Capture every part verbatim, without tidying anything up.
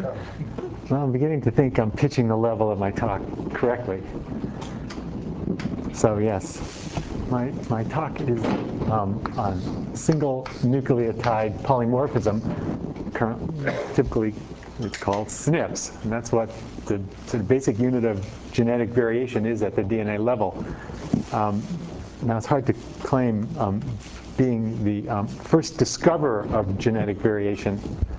Well, I'm beginning to think I'm pitching the level of my talk correctly. So yes, my, my talk is um, on single nucleotide polymorphism. Currently, typically, it's called S N Ps, and that's what the sort of basic unit of genetic variation is at the D N A level. Um, now, it's hard to claim um, being the um, first discoverer of genetic variation,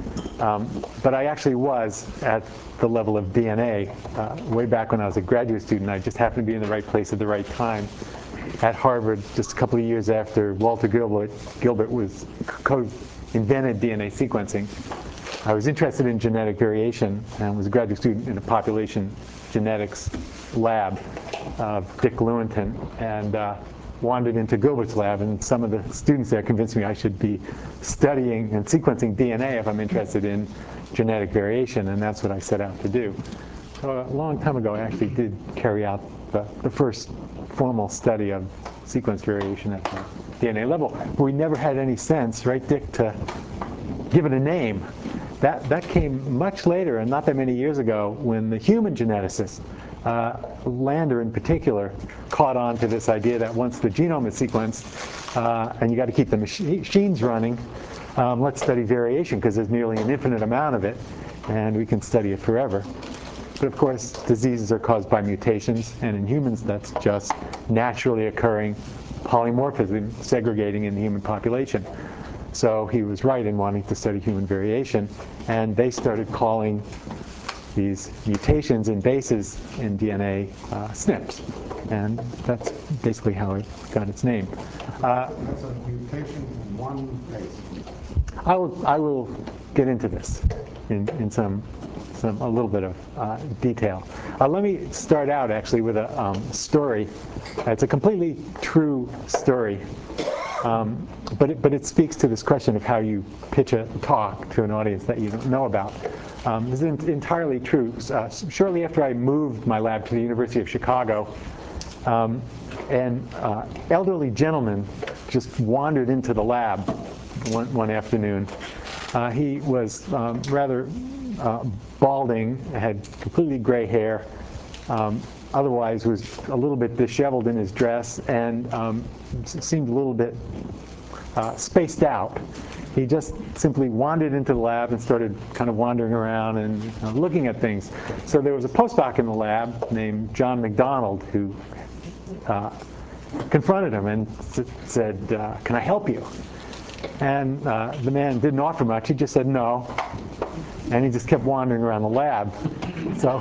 um, but I actually was at the level of D N A uh, way back when I was a graduate student. I just happened to be in the right place at the right time at Harvard, just a couple of years after Walter Gilbert, Gilbert was co-invented D N A sequencing. I was interested in genetic variation and was a graduate student in a population genetics lab of Dick Lewontin, and uh, wandered into Gilbert's lab, and some of the students there convinced me I should be studying and sequencing D N A if I'm interested in genetic variation, and that's what I set out to do. So a long time ago, I actually did carry out the, the first formal study of sequence variation at the D N A level. But we never had any sense, right, Dick, to give it a name. That, that came much later, and not that many years ago, when the human geneticists, uh, Lander in particular, caught on to this idea that once the genome is sequenced, uh, and you got to keep the machines running, um, let's study variation, because there's nearly an infinite amount of it, and we can study it forever. But of course, diseases are caused by mutations, and in humans, that's just naturally occurring polymorphism segregating in the human population. So he was right in wanting to study human variation, and they started calling these mutations in bases in D N A uh, S N Ps, and that's basically how it got its name. Uh, that's a mutation in one base. I will, I will get into this in, in some, some, a little bit of uh, detail. Uh, let me start out actually with a um, story. It's a completely true story. Um, but, it, but it speaks to this question of how you pitch a talk to an audience that you don't know about. Um, this is entirely true. Uh, shortly after I moved my lab to the University of Chicago, um, an uh, elderly gentleman just wandered into the lab one, one afternoon. Uh, he was um, rather uh, balding, had completely gray hair, um, otherwise was a little bit disheveled in his dress, and um, seemed a little bit uh, spaced out. He just simply wandered into the lab and started kind of wandering around and uh, looking at things. So there was a postdoc in the lab named John McDonald who uh, confronted him and said, uh, "Can I help you?" And uh, the man didn't offer much. He just said no, and he just kept wandering around the lab. So.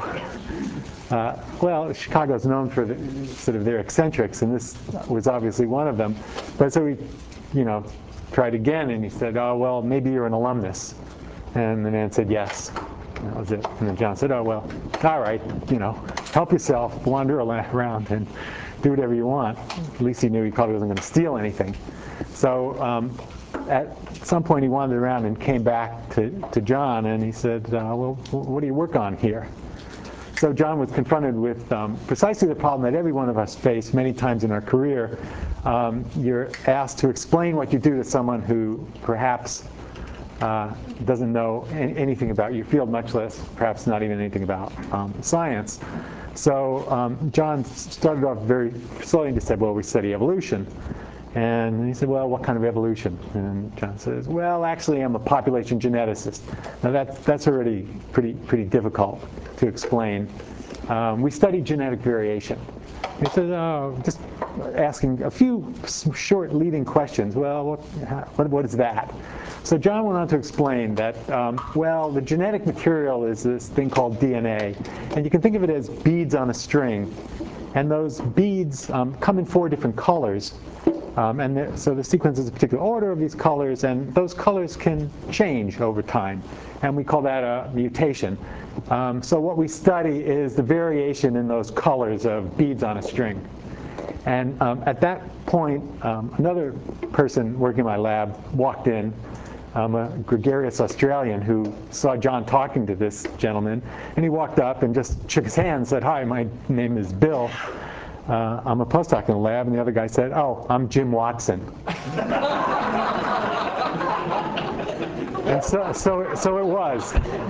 Uh, well, Chicago's known for the, sort of their eccentrics, and this was obviously one of them. But so we, you know, tried again, and he said, "Oh, well, maybe you're an alumnus." And the man said, "Yes." And that was it. And then John said, "Oh, well, all right, you know, help yourself, wander around and do whatever you want." At least he knew he probably wasn't going to steal anything. So um, at some point, he wandered around and came back to, to John, and he said, uh, "Well, what do you work on here?" So John was confronted with um, precisely the problem that every one of us face many times in our career. Um, you're asked to explain what you do to someone who perhaps uh, doesn't know any, anything about your field, much less perhaps not even anything about um, science. So um, John started off very slowly and just said, "Well, we study evolution." And he said, "Well, what kind of evolution?" And John says, "Well, actually, I'm a population geneticist." Now, that, that's already pretty, pretty difficult to explain. Um, we study genetic variation. He said, "Oh," just asking a few short leading questions. Well, what, what, what is that? So John went on to explain that, um, well, the genetic material is this thing called D N A. And you can think of it as beads on a string. And those beads um, come in four different colors. Um, and the, so the sequence is a particular order of these colors, and those colors can change over time. And we call that a mutation. Um, so what we study is the variation in those colors of beads on a string. And um, at that point, um, another person working in my lab walked in, um, a gregarious Australian who saw John talking to this gentleman. And he walked up and just shook his hand and said, "Hi, my name is Bill. Uh, I'm a postdoc in the lab." And the other guy said, "Oh, I'm Jim Watson." And so, so, so it was.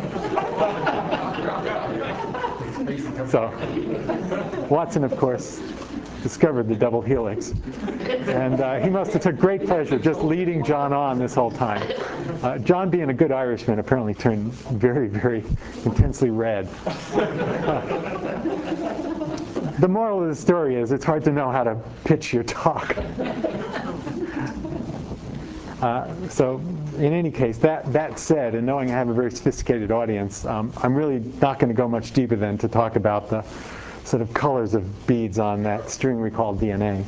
So Watson, of course, discovered the double helix. And uh, he must have took great pleasure just leading John on this whole time. Uh, John, being a good Irishman, apparently turned very, very intensely red. The moral of the story is it's hard to know how to pitch your talk. Uh, so in any case, that, that said, and knowing I have a very sophisticated audience, um, I'm really not going to go much deeper than to talk about the sort of colors of beads on that string we call D N A.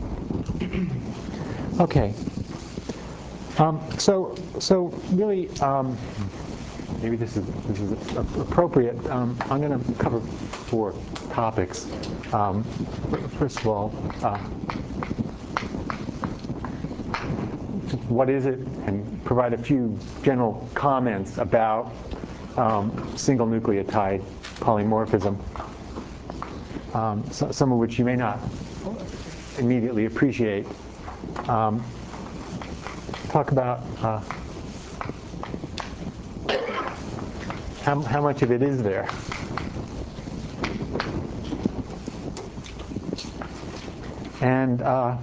Okay. Um, so, so really, um, maybe this is this is appropriate. Um, I'm going to cover four topics. Um, first of all, uh, what is it, and provide a few general comments about um, single nucleotide polymorphism, um, so, some of which you may not immediately appreciate. Um, talk about uh, how, how much of it is there. And uh,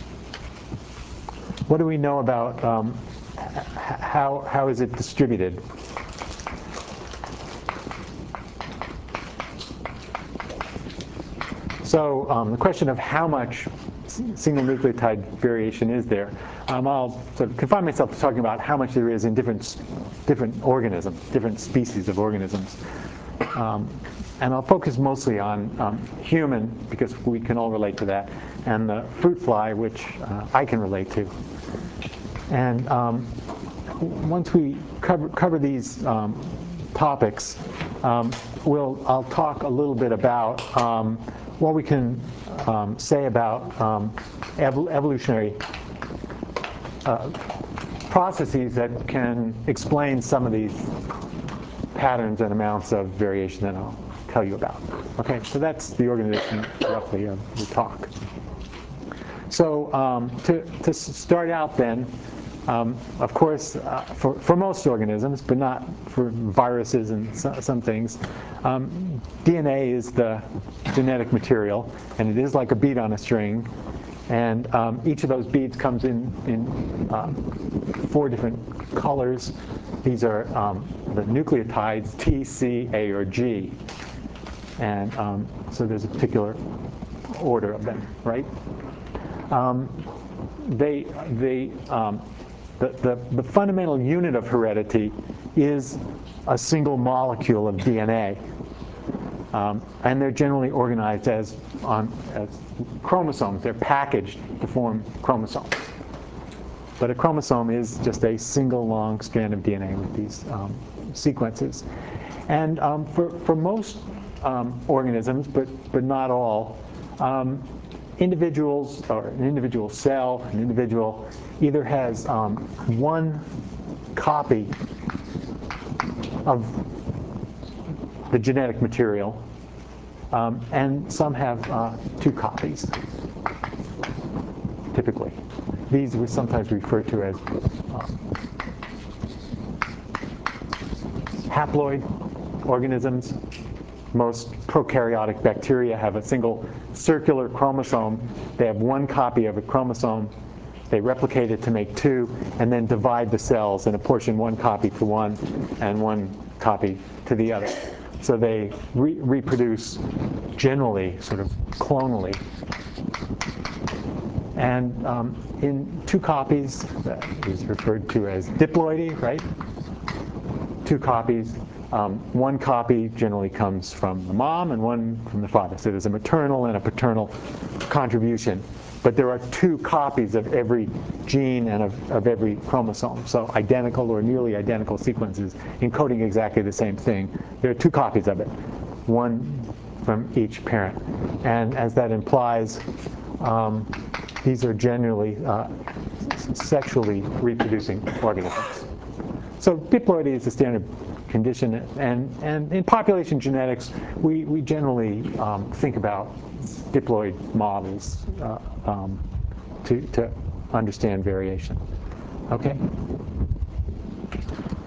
what do we know about um, how, how is it distributed? So um, the question of how much single nucleotide variation is there, um, I'll sort of confine myself to talking about how much there is in different, different organisms, different species of organisms. Um, and I'll focus mostly on um, human, because we can all relate to that, and the fruit fly, which uh, I can relate to. And um, once we cover, cover these um, topics, um, we'll, I'll talk a little bit about um, what we can um, say about um, evol evolutionary uh, processes that can explain some of these patterns and amounts of variation that I'll tell you about. Okay, so that's the organization roughly of the talk. So um, to, to start out then, um, of course, uh, for, for most organisms, but not for viruses and so, some things, um, D N A is the genetic material, and it is like a bead on a string. And um, each of those beads comes in, in uh, four different colors. These are um, the nucleotides T, C, A, or G. And um, so there's a particular order of them, right? Um, they, they, um, the, the, the fundamental unit of heredity is a single molecule of D N A. Um, and they're generally organized as, on, as chromosomes. They're packaged to form chromosomes. But a chromosome is just a single long strand of D N A with these um, sequences. And um, for, for most um, organisms, but, but not all, um, individuals, or an individual cell, an individual either has um, one copy of the genetic material, um, and some have uh, two copies, typically. These we sometimes refer to as um, haploid organisms. Most prokaryotic bacteria have a single circular chromosome. They have one copy of a chromosome. They replicate it to make two, and then divide the cells and apportion one copy to one and one copy to the other. So they re reproduce generally sort of clonally. And um, in two copies, that is referred to as diploidy, right? Two copies. Um, one copy generally comes from the mom and one from the father. So there's a maternal and a paternal contribution. But there are two copies of every gene and of, of every chromosome. So identical or nearly identical sequences encoding exactly the same thing. There are two copies of it, one from each parent. And as that implies, um, these are generally uh, sexually reproducing organisms. So diploidy is the standard condition, and, and in population genetics, we, we generally um, think about diploid models uh, um, to, to understand variation. Okay?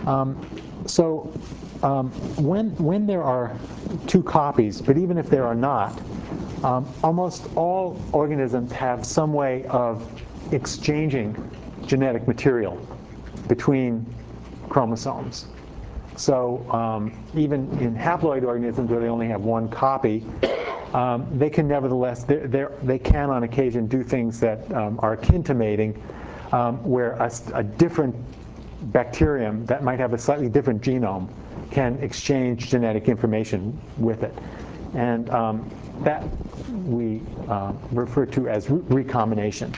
Um, so um, when, when there are two copies, but even if there are not, um, almost all organisms have some way of exchanging genetic material between chromosomes. So um, even in haploid organisms where they only have one copy, um, they can nevertheless, they're, they're, they can on occasion do things that um, are akin to mating, um, where a, a different bacterium that might have a slightly different genome can exchange genetic information with it. And um, that we uh, refer to as re recombination.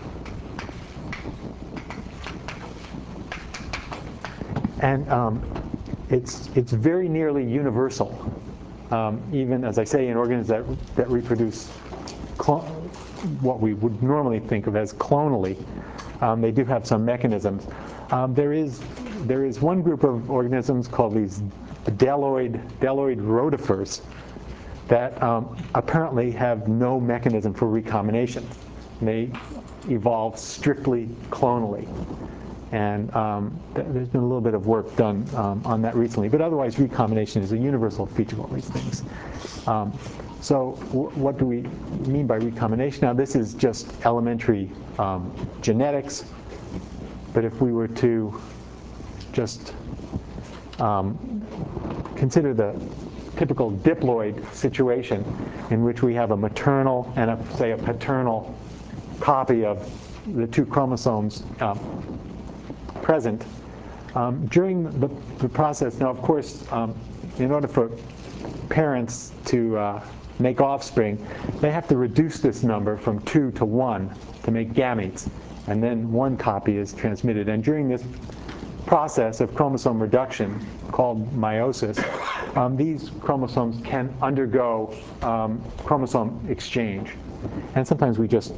And um, it's, it's very nearly universal, um, even, as I say, in organisms that, that reproduce what we would normally think of as clonally. Um, they do have some mechanisms. Um, there is, there is one group of organisms called these deloid, deloid rotifers that um, apparently have no mechanism for recombination. They evolve strictly clonally. And um, th there's been a little bit of work done um, on that recently. But otherwise, recombination is a universal feature of all these things. Um, so w what do we mean by recombination? Now, this is just elementary um, genetics. But if we were to just um, consider the typical diploid situation in which we have a maternal and, a, say, a paternal copy of the two chromosomes um, present, um, during the, the process, now, of course, um, in order for parents to uh, make offspring, they have to reduce this number from two to one to make gametes. And then one copy is transmitted. And during this process of chromosome reduction, called meiosis, um, these chromosomes can undergo um, chromosome exchange. And sometimes we just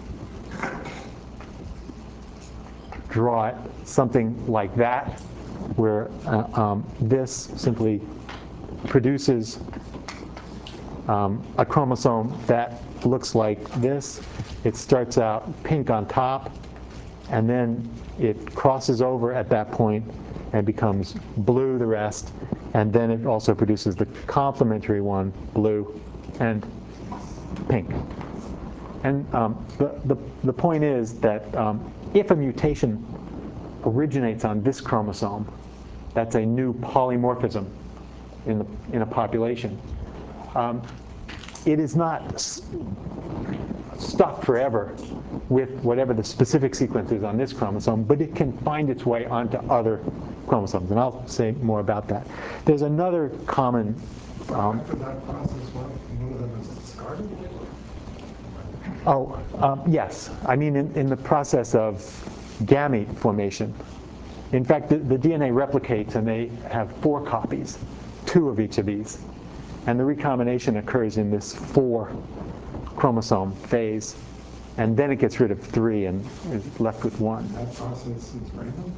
draw it something like that, where uh, um, this simply produces um, a chromosome that looks like this. It starts out pink on top, and then it crosses over at that point and becomes blue the rest, and then it also produces the complementary one, blue and pink. And um, the, the, the point is that um, if a mutation originates on this chromosome, that's a new polymorphism in, the, in a population. Um, it is not stuck forever with whatever the specific sequence is on this chromosome, but it can find its way onto other chromosomes, and I'll say more about that. There's another common... Um, After that process, one of them is discarded? oh, um, yes. I mean, in, in the process of gamete formation. In fact, the, the D N A replicates, and they have four copies, two of each of these. And the recombination occurs in this four chromosome phase, and then it gets rid of three and is left with one. That process is random?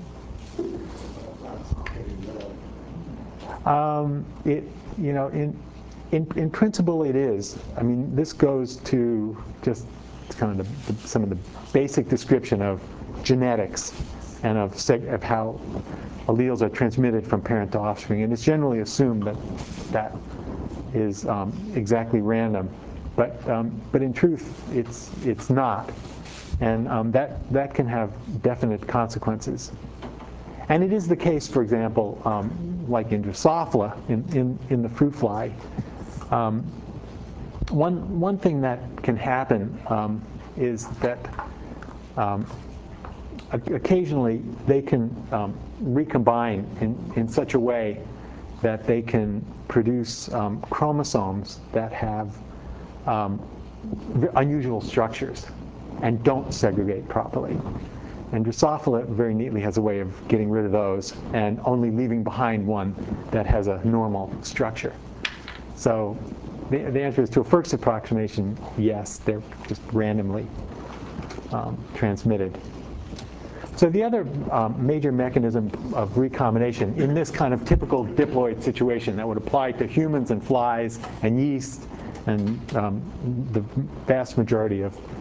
Um, it, you know, in, in in principle, it is. I mean, this goes to just kind of the, the, some of the basic description of genetics and of seg of how alleles are transmitted from parent to offspring, and it's generally assumed that that is um, exactly random. But, um, but in truth, it's, it's not. And um, that, that can have definite consequences. And it is the case, for example, um, like in Drosophila, in, in, in the fruit fly. Um, one, one thing that can happen um, is that um, occasionally they can um, recombine in, in such a way that they can produce um, chromosomes that have Um, unusual structures and don't segregate properly. And Drosophila very neatly has a way of getting rid of those and only leaving behind one that has a normal structure. So the, the answer is, to a Firk's approximation, yes, they're just randomly um, transmitted. So the other um, major mechanism of recombination in this kind of typical diploid situation that would apply to humans and flies and yeast and um, the vast majority of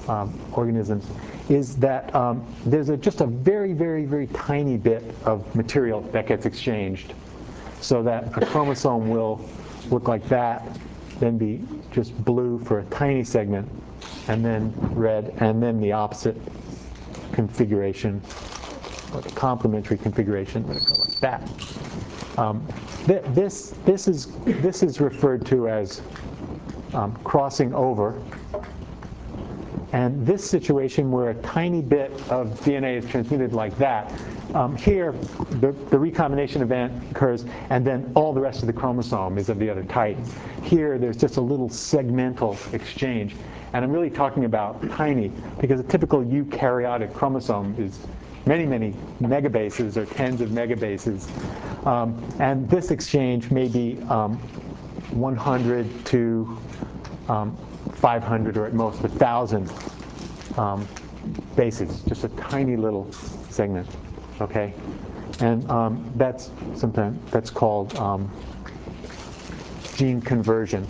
um, organisms is that um, there's a, just a very, very, very tiny bit of material that gets exchanged, so that a chromosome will look like that, then be just blue for a tiny segment, and then red, and then the opposite configuration, or the complementary configuration, would go like that. Um, th this, this, is, this is referred to as um, crossing over. And this situation where a tiny bit of D N A is transmitted like that, um, here the, the recombination event occurs, and then all the rest of the chromosome is of the other type. Here there's just a little segmental exchange. And I'm really talking about tiny, because a typical eukaryotic chromosome is many, many megabases or tens of megabases. Um, and this exchange may be um, one hundred to um, five hundred, or at most one thousand um, bases, just a tiny little segment, okay? And um, that's sometimes that's called um, gene conversion.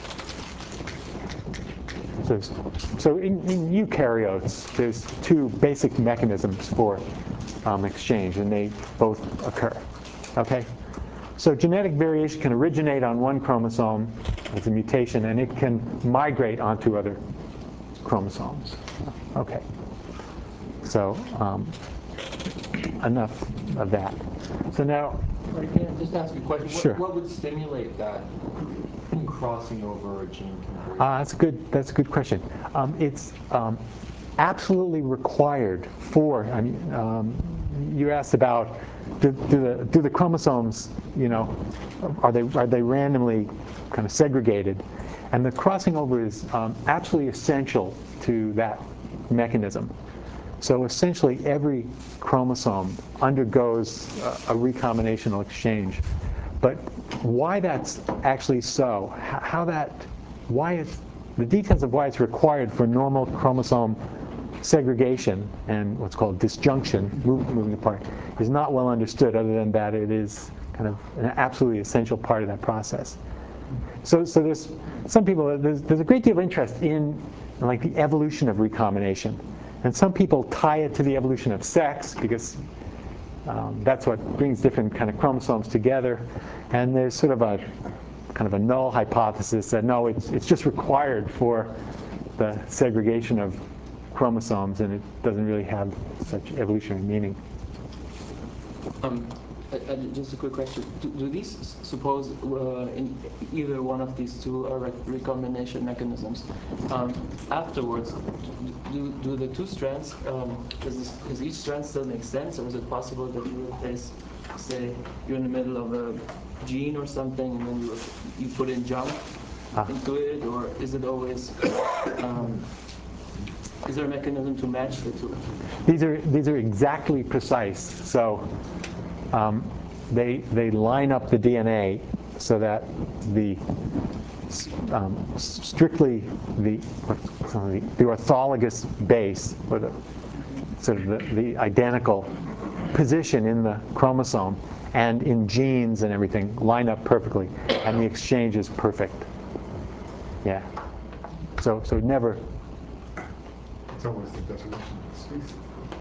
So, so in, in eukaryotes, there's two basic mechanisms for um, exchange, and they both occur, okay? So genetic variation can originate on one chromosome as a mutation, and it can migrate onto other chromosomes. Okay. So um, enough of that. So now, Right, can I just ask a question? Sure. What, what would stimulate that crossing over a gene conversion? uh, that's a good. That's a good question. Um, it's um, absolutely required for. I mean, um, you asked about do, do the do the chromosomes, you know, are they are they randomly kind of segregated, and the crossing over is um, absolutely essential to that mechanism. So essentially, every chromosome undergoes a, a recombinational exchange. But why that's actually so, how that, why it's, the details of why it's required for normal chromosome segregation and what's called disjunction, move, moving apart, is not well understood, other than that it is kind of an absolutely essential part of that process. So, so there's some people, there's, there's a great deal of interest in like the evolution of recombination. And some people tie it to the evolution of sex, because um, that's what brings different kind of chromosomes together. And there's sort of a kind of a null hypothesis that no, it's, it's just required for the segregation of chromosomes, and it doesn't really have such evolutionary meaning. Um, uh, uh, just a quick question. Do, do these s- suppose uh, in either one of these two are rec- recombination mechanisms? Um, afterwards, do, do the two strands, um, does, this, does each strand still make sense, or is it possible that you replace, say, you're in the middle of a gene or something, and then you, you put in junk Ah. into it, or is it always, um, is there a mechanism to match the two? These are these are exactly precise. So um, they they line up the D N A so that the um, strictly the, the the orthologous base, or the sort of the, the identical position in the chromosome and in genes and everything line up perfectly, and the exchange is perfect. Yeah. So so never. It's almost the definition of species.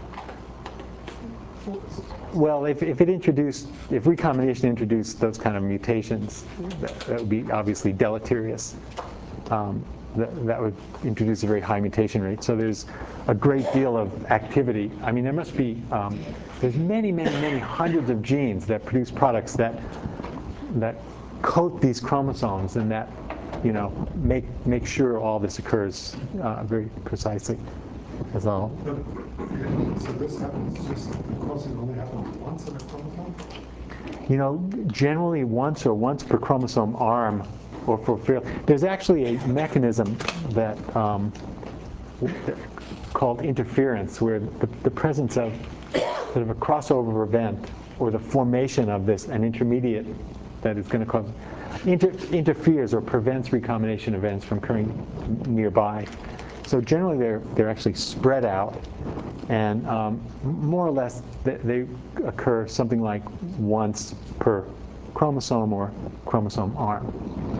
Well, if, if it introduced, if recombination introduced those kind of mutations, that, that would be obviously deleterious. Um, that, that would introduce a very high mutation rate. So there's a great deal of activity. I mean, there must be, um, there's many, many, many hundreds of genes that produce products that that coat these chromosomes and that, you know, make make sure all this occurs uh, very precisely. As I'll But, so this happens, just crossing only happens once in a chromosome? You know, generally once or once per chromosome arm, or for fail. There's actually a mechanism that um, called interference, where the, the presence of sort of a crossover event, or the formation of this an intermediate that is going to cause inter, interferes or prevents recombination events from occurring nearby. So generally, they're they're actually spread out, and um, more or less they, they occur something like once per chromosome or chromosome arm.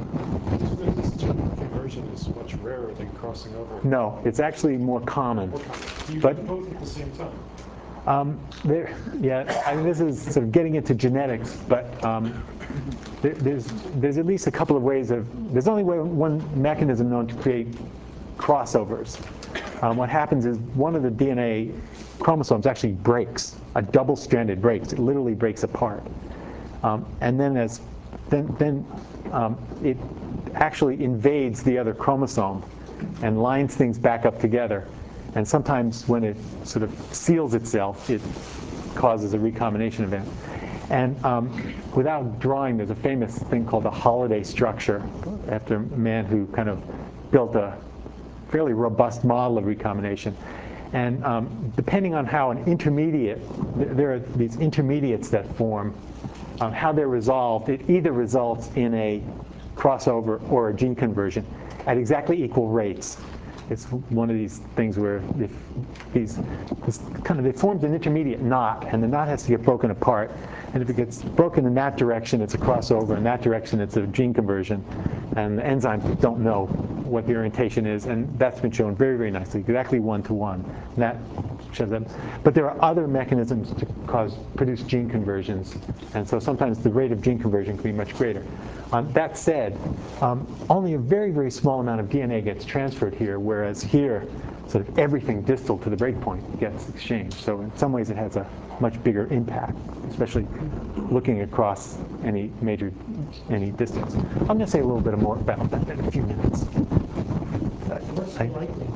This gene conversion is much rarer than crossing over. No, it's actually more common. Do you But- get both at the same time? Um, there, yeah, I mean, this is sort of getting into genetics, but um, there, there's there's at least a couple of ways of. There's only way, one mechanism known to create crossovers. Um, what happens is one of the D N A chromosomes actually breaks, a double-stranded breaks. It literally breaks apart, um, and then as then then um, it actually invades the other chromosome and lines things back up together. And sometimes when it sort of seals itself, it causes a recombination event. And um, without drawing, there's a famous thing called the Holiday structure, after a man who kind of built a fairly robust model of recombination. And um, depending on how an intermediate, there are these intermediates that form, um, how they're resolved, it either results in a crossover or a gene conversion at exactly equal rates. It's one of these things where if these, this kind of, it forms an intermediate knot, and the knot has to get broken apart. And if it gets broken in that direction, it's a crossover. In that direction, it's a gene conversion. And the enzymes don't know what the orientation is, and that's been shown very, very nicely, exactly one to one. And that shows that. But there are other mechanisms to cause produce gene conversions, and so sometimes the rate of gene conversion can be much greater. Um, that said, um, only a very, very small amount of D N A gets transferred here, whereas here, sort of everything distal to the breakpoint gets exchanged. So in some ways, it has a much bigger impact, especially looking across any major, any distance. I'm going to say a little bit more about that in a few minutes. What's I- the likelihood?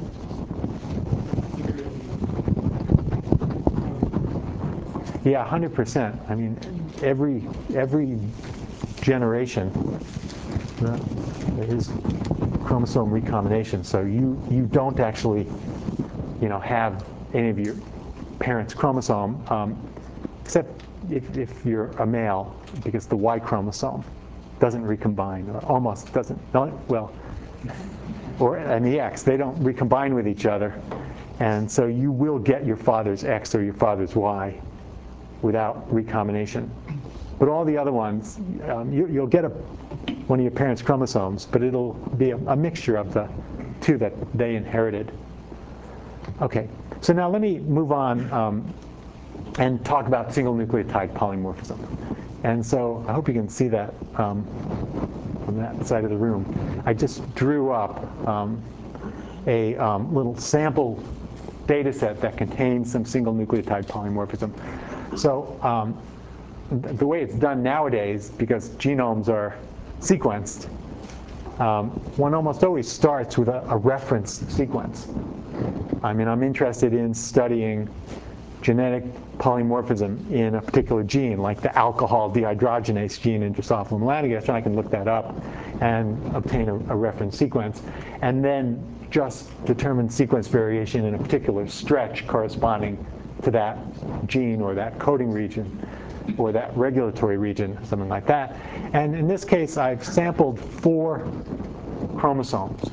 Yeah, one hundred percent. I mean, every every generation uh, there is chromosome recombination. So you you don't actually, you know, have any of your parents' chromosome, um, except if, if you're a male, because the Y chromosome doesn't recombine, or almost doesn't. Not, well, or and the X, they don't recombine with each other, and so you will get your father's X or your father's Y without recombination. But all the other ones, um, you, you'll get a, one of your parents' chromosomes, but it'll be a, a mixture of the two that they inherited. Okay, so now let me move on um, and talk about single nucleotide polymorphism. And so I hope you can see that um, from that side of the room. I just drew up um, a um, little sample data set that contains some single nucleotide polymorphism. So um, th the way it's done nowadays, because genomes are sequenced, um, one almost always starts with a, a reference sequence. I mean, I'm interested in studying genetic polymorphism in a particular gene, like the alcohol dehydrogenase gene in Drosophila melanogaster, and I can look that up and obtain a, a reference sequence, and then just determine sequence variation in a particular stretch corresponding to that gene or that coding region or that regulatory region, something like that. And in this case, I've sampled four chromosomes.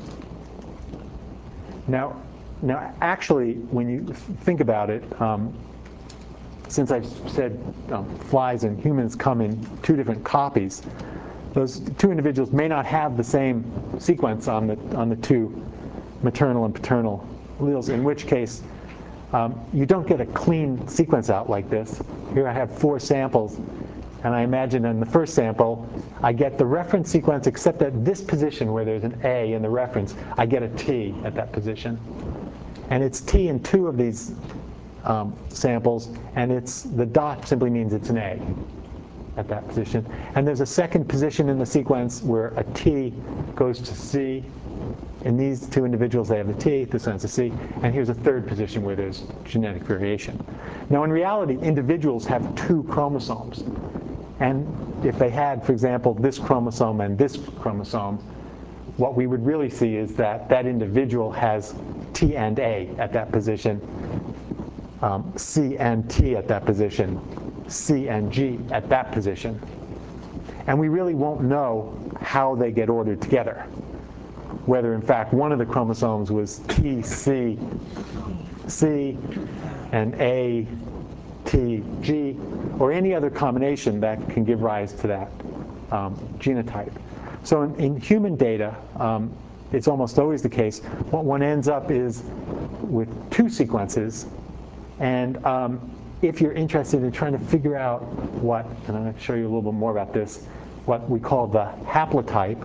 Now, now actually, when you think about it, um, since I've said um, flies and humans come in two different copies, those two individuals may not have the same sequence on the, on the two maternal and paternal alleles, in which case um, you don't get a clean sequence out like this. Here I have four samples, and I imagine in the first sample, I get the reference sequence, except at this position where there's an A in the reference, I get a T at that position. And it's T in two of these um, samples, and it's the dot simply means it's an A at that position. And there's a second position in the sequence where a T goes to C. In these two individuals, they have the T, this one has a C, and here's a third position where there's genetic variation. Now, in reality, individuals have two chromosomes. And if they had, for example, this chromosome and this chromosome, what we would really see is that that individual has T and A at that position, um, C and T at that position, C and G at that position. And we really won't know how they get ordered together, whether in fact one of the chromosomes was T, C, C, and A, T, G, or any other combination that can give rise to that um, genotype. So in, in human data, um, it's almost always the case. What one ends up is with two sequences. And um, if you're interested in trying to figure out what, and I'm going to show you a little bit more about this, what we call the haplotype.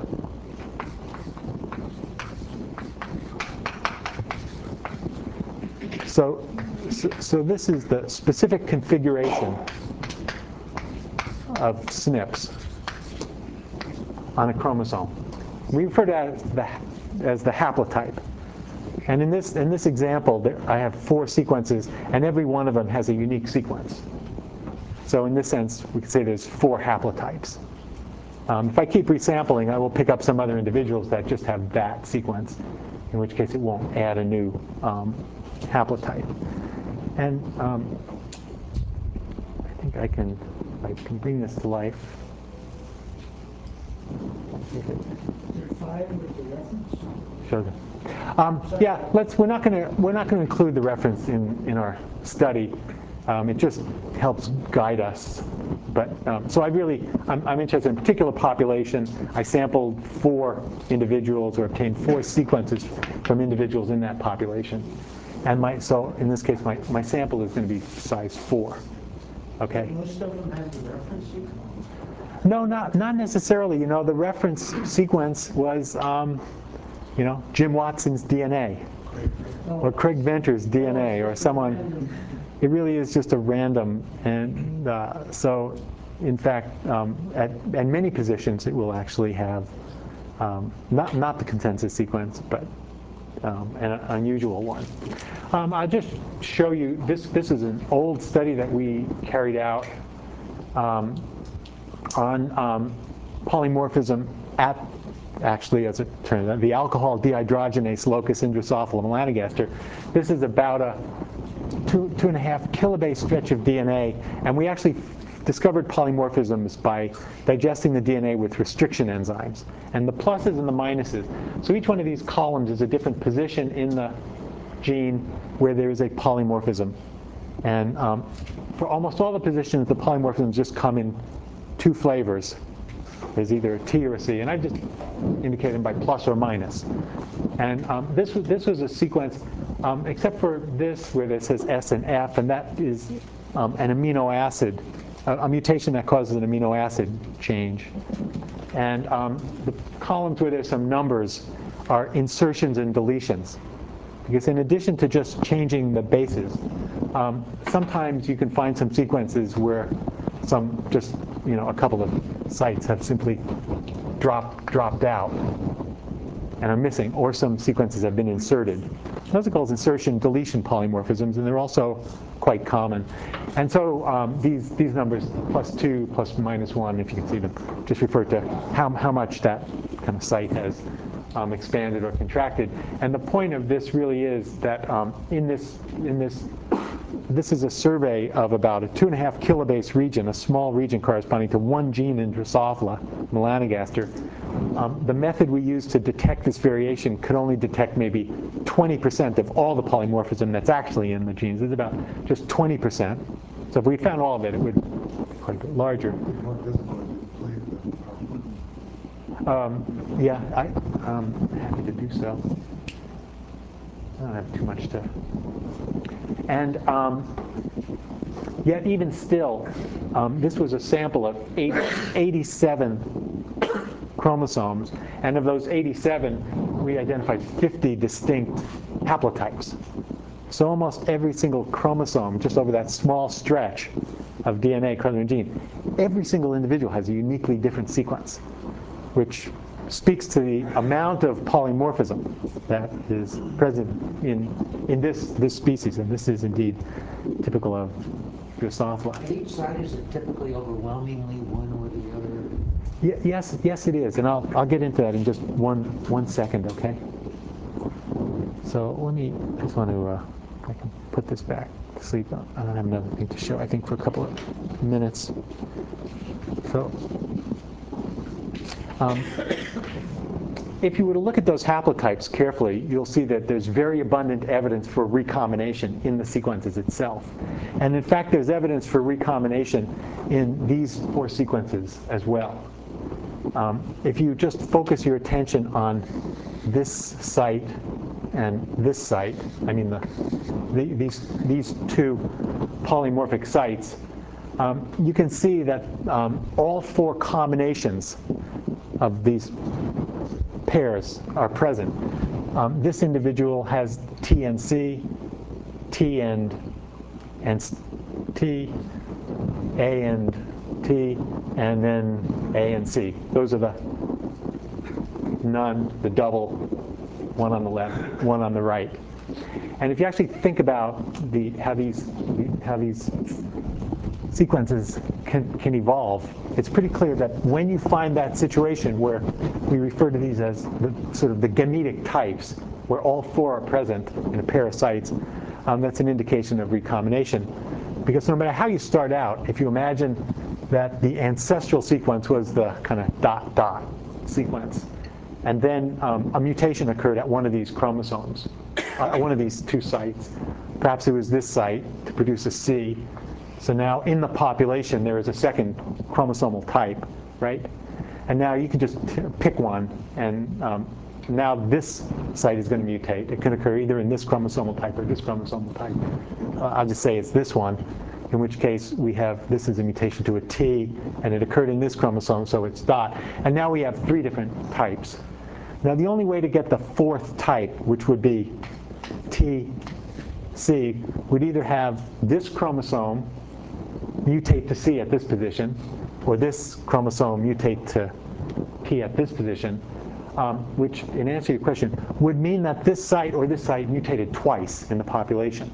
So, so, so this is the specific configuration of S N Ps on a chromosome. We refer to that as the, as the haplotype. And in this, in this example, there, I have four sequences, and every one of them has a unique sequence. So in this sense, we could say there's four haplotypes. Um, if I keep resampling, I will pick up some other individuals that just have that sequence, in which case it won't add a new um, haplotype. And um, I think I can, I can bring this to life. Five with the reference? Show them. Um, yeah, let's. We're not going to. We're not going to include the reference in in our study. Um, it just helps guide us. But um, so I really, I'm, I'm interested in a particular population. I sampled four individuals or obtained four sequences from individuals in that population, and my so in this case my my sample is going to be size four. Okay. Most of them have the reference sequence? No, not not necessarily. You know, the reference sequence was, um, you know, Jim Watson's D N A, or Craig Venter's D N A, or someone. It really is just a random, and uh, so, in fact, um, at, at many positions, it will actually have um, not not the consensus sequence, but um, an unusual one. Um, I'll just show you. This this is an old study that we carried out. Um, on um, polymorphism at, actually, as it turns out, the alcohol dehydrogenase locus in Drosophila melanogaster. This is about a two, two and a half kilobase stretch of D N A, and we actually discovered polymorphisms by digesting the D N A with restriction enzymes. And the pluses and the minuses. So each one of these columns is a different position in the gene where there is a polymorphism. And um, for almost all the positions, the polymorphisms just come in two flavors. There's either a T or a C, and I just indicate them by plus or minus. And um, this was this was a sequence, um, except for this where it says S and F, and that is um, an amino acid, a, a mutation that causes an amino acid change. And um, the columns where there's some numbers are insertions and deletions. Because in addition to just changing the bases, um, sometimes you can find some sequences where some just, you know, a couple of sites have simply dropped dropped out and are missing, or some sequences have been inserted. Those are called insertion deletion polymorphisms, and they're also quite common. And so um, these these numbers, plus two, plus minus one, if you can see them, just refer to how how much that kind of site has um, expanded or contracted. And the point of this really is that um, in this in this this is a survey of about a two and a half kilobase region, a small region corresponding to one gene in Drosophila melanogaster. Um, the method we used to detect this variation could only detect maybe twenty percent of all the polymorphism that's actually in the genes. It's about just twenty percent. So if we found all of it, it would be quite a bit larger. Um, yeah, I, I'm happy to do so. I don't have too much to. And um, yet, even still, um, this was a sample of eight, eighty-seven chromosomes, and of those eighty-seven, we identified fifty distinct haplotypes. So almost every single chromosome, just over that small stretch of D N A, chromosome gene, every single individual has a uniquely different sequence, which speaks to the amount of polymorphism that is present in in this this species, and this is indeed typical of Drosophila. At each side, is it typically overwhelmingly one or the other? Y yes, yes, it is, and I'll I'll get into that in just one one second, okay? So let me I just want to uh, I can put this back to sleep. I don't have another thing to show, I think, for a couple of minutes. So. Um, if you were to look at those haplotypes carefully, you'll see that there's very abundant evidence for recombination in the sequences itself. And in fact, there's evidence for recombination in these four sequences as well. um, if you just focus your attention on this site and this site, I mean the, the, these, these two polymorphic sites, um, you can see that um, all four combinations of these pairs are present. Um, this individual has T and C, T and, and T, A and T, and then A and C. Those are the none, the double, one on the left, one on the right. And if you actually think about the, how these, how these sequences can, can evolve, it's pretty clear that when you find that situation where we refer to these as the, sort of the gametic types, where all four are present in a pair of sites, um, that's an indication of recombination. Because no matter how you start out, if you imagine that the ancestral sequence was the kind of dot dot sequence, and then um, a mutation occurred at one of these chromosomes, uh, at one of these two sites. Perhaps it was this site to produce a C. So now in the population there is a second chromosomal type, right? And now you can just pick one, and um, now this site is going to mutate. It can occur either in this chromosomal type or this chromosomal type. Uh, I'll just say it's this one, in which case we have, this is a mutation to a T, and it occurred in this chromosome, so it's dot. And now we have three different types. Now the only way to get the fourth type, which would be T, C, would either have this chromosome mutate to C at this position, or this chromosome mutate to P at this position, um, which, in answer to your question, would mean that this site or this site mutated twice in the population.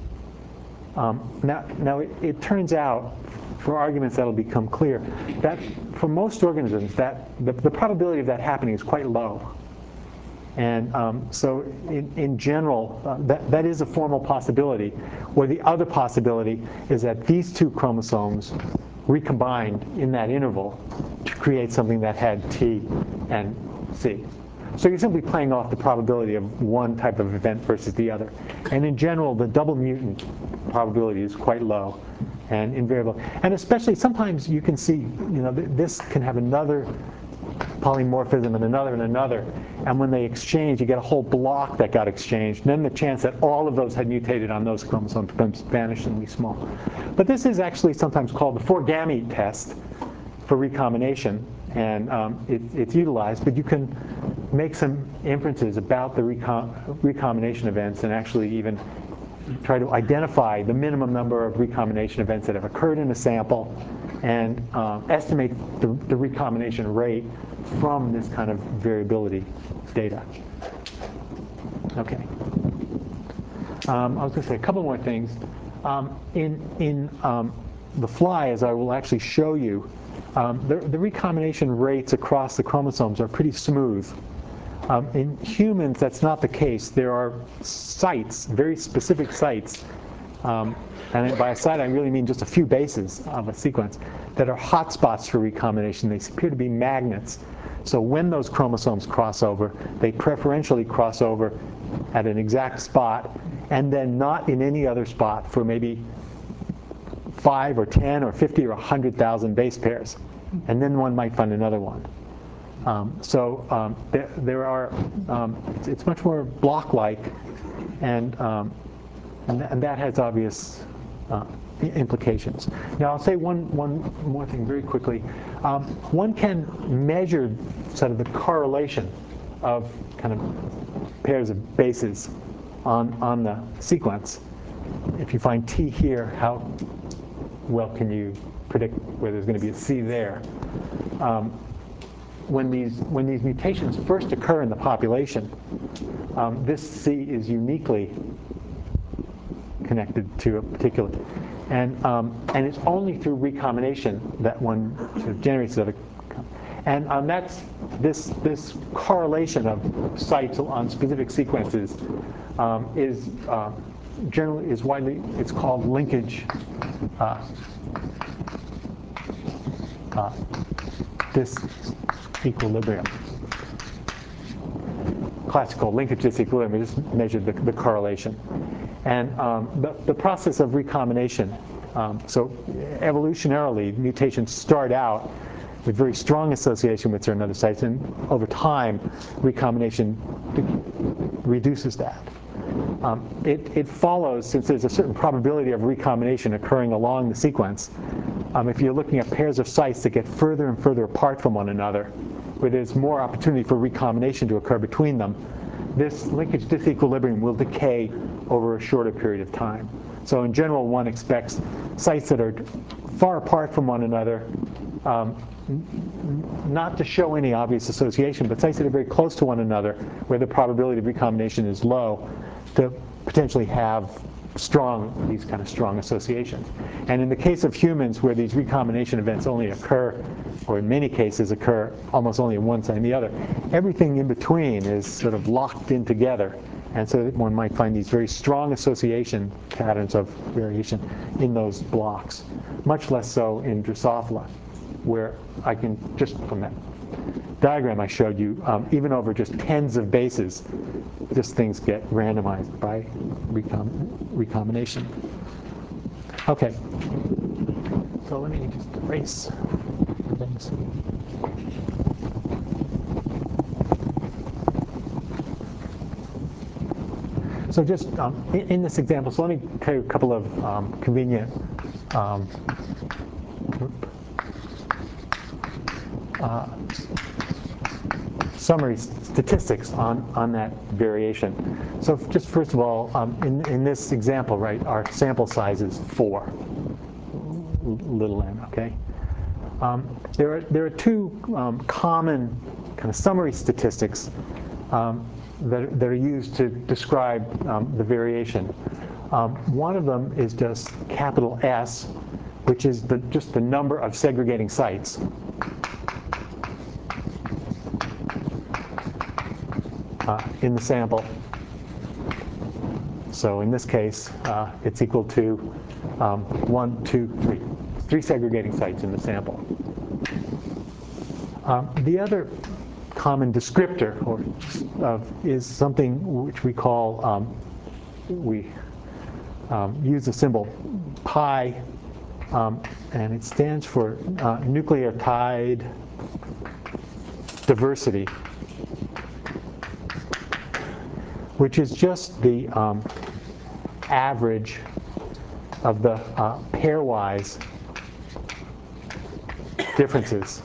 Um, now, now it, it turns out, for arguments that'll become clear, that for most organisms, that the, the probability of that happening is quite low. And um, so in, in general, uh, that, that is a formal possibility. Or the other possibility is that these two chromosomes recombined in that interval to create something that had T and C. So you're simply playing off the probability of one type of event versus the other. And in general, the double mutant probability is quite low and invariable. And especially sometimes you can see, you know, th this can have another polymorphism and another and another, and when they exchange, you get a whole block that got exchanged, and then the chance that all of those had mutated on those chromosomes becomes vanishingly small. But this is actually sometimes called the four-gamete test for recombination, and um, it, it's utilized, but you can make some inferences about the recom recombination events and actually even try to identify the minimum number of recombination events that have occurred in a sample and um, estimate the, the recombination rate from this kind of variability data. Okay. Um, I was going to say a couple more things. Um, in in um, the fly, as I will actually show you, um, the, the recombination rates across the chromosomes are pretty smooth. Um, in humans, that's not the case. There are sites, very specific sites, um, and by a site I really mean just a few bases of a sequence, that are hotspots for recombination. They appear to be magnets. So when those chromosomes cross over, they preferentially cross over at an exact spot, and then not in any other spot for maybe five or ten or fifty or one hundred thousand base pairs. And then one might find another one. Um, so um, there, there are, um, it's, it's much more block-like, and, um, and, th and that has obvious uh, implications. Now I'll say one, one more thing very quickly. Um, one can measure sort of the correlation of kind of pairs of bases on, on the sequence. If you find T here, how well can you predict whether there's going to be a C there? Um, When these, when these mutations first occur in the population, um, this C is uniquely connected to a particular, and um, and it's only through recombination that one sort of generates other, and um, that's this this correlation of sites on specific sequences um, is uh, generally is widely, it's called linkage uh, uh, disequilibrium. Classical linkage disequilibrium, we just measured the, the correlation. And um, the, the process of recombination, um, so evolutionarily, mutations start out with very strong association with certain other sites, and over time, recombination reduces that. Um, it, it follows, since there's a certain probability of recombination occurring along the sequence, um, if you're looking at pairs of sites that get further and further apart from one another, where there's more opportunity for recombination to occur between them, this linkage disequilibrium will decay over a shorter period of time. So in general, one expects sites that are far apart from one another um, not to show any obvious association, but sites that are very close to one another, where the probability of recombination is low, to potentially have strong, these kind of strong associations. And in the case of humans, where these recombination events only occur, or in many cases occur almost only in one site and the other, everything in between is sort of locked in together. And so one might find these very strong association patterns of variation in those blocks. Much less so in Drosophila, where I can, just from that diagram I showed you, um, even over just tens of bases, just things get randomized by recom recombination. Okay, so let me just erase things. So just um, in, in this example, so let me tell you a couple of um, convenient um, uh, summary statistics on, on that variation. So just first of all, um, in, in this example, right, our sample size is four, little n, okay? Um, there, are, there are two um, common kind of summary statistics um, that, that are used to describe um, the variation. Um, one of them is just capital S, which is the, just the number of segregating sites. Uh, in the sample. So in this case, uh, it's equal to um, one, two, three. Three segregating sites in the sample. Um, the other common descriptor or, uh, is something which we call, um, we um, use the symbol pi, um, and it stands for uh, nucleotide diversity, which is just the um, average of the uh, pairwise differences.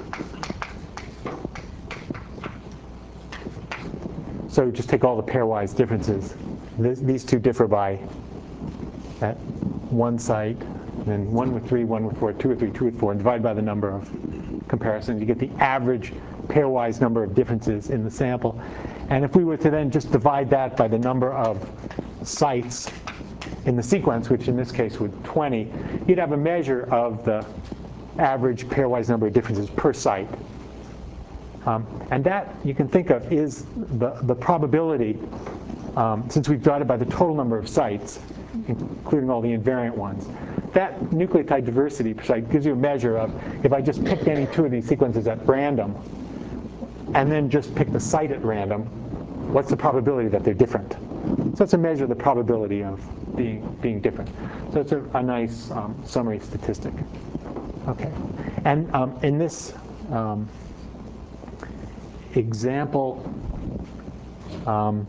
So just take all the pairwise differences. This, these two differ by at one site, then one with three, one with four, two with three, two with four, and divide by the number of comparisons. You get the average pairwise number of differences in the sample. And if we were to then just divide that by the number of sites in the sequence, which in this case would twenty, you'd have a measure of the average pairwise number of differences per site. Um, and that, you can think of, is the, the probability, um, since we've divided by the total number of sites, including all the invariant ones. That nucleotide diversity per site gives you a measure of, if I just picked any two of these sequences at random, and then just pick the site at random, what's the probability that they're different? So it's a measure of the probability of being, being different. So it's a, a nice um, summary statistic. Okay. And um, in this um, example, um,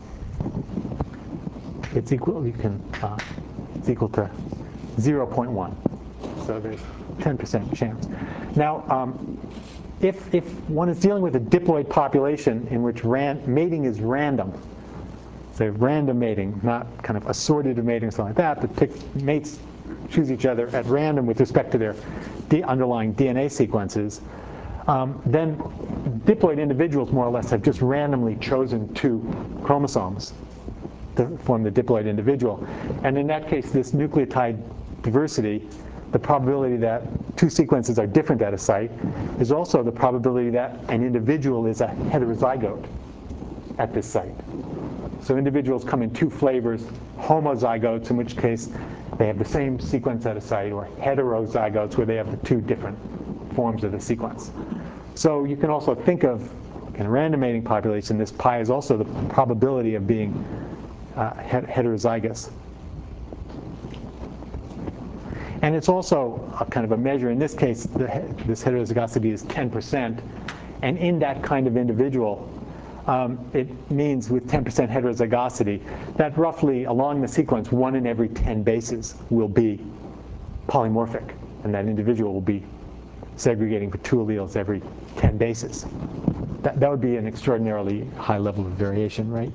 it's equal, you can, uh, it's equal to zero point one. So there's ten percent chance. Now, um, if, if one is dealing with a diploid population in which ran, mating is random, say random mating, not kind of assorted mating or something like that, but pick, mates choose each other at random with respect to their D underlying D N A sequences, um, then diploid individuals more or less have just randomly chosen two chromosomes to form the diploid individual. And in that case, this nucleotide diversity, the probability that two sequences are different at a site, is also the probability that an individual is a heterozygote at this site. So individuals come in two flavors, homozygotes, in which case they have the same sequence at a site, or heterozygotes, where they have the two different forms of the sequence. So you can also think of, in a random mating population, this pi is also the probability of being uh, heterozygous. And it's also a kind of a measure. In this case, the, this heterozygosity is ten percent. And in that kind of individual, um, it means with ten percent heterozygosity that roughly along the sequence, one in every ten bases will be polymorphic. And that individual will be segregating for two alleles every ten bases. That, that would be an extraordinarily high level of variation, right?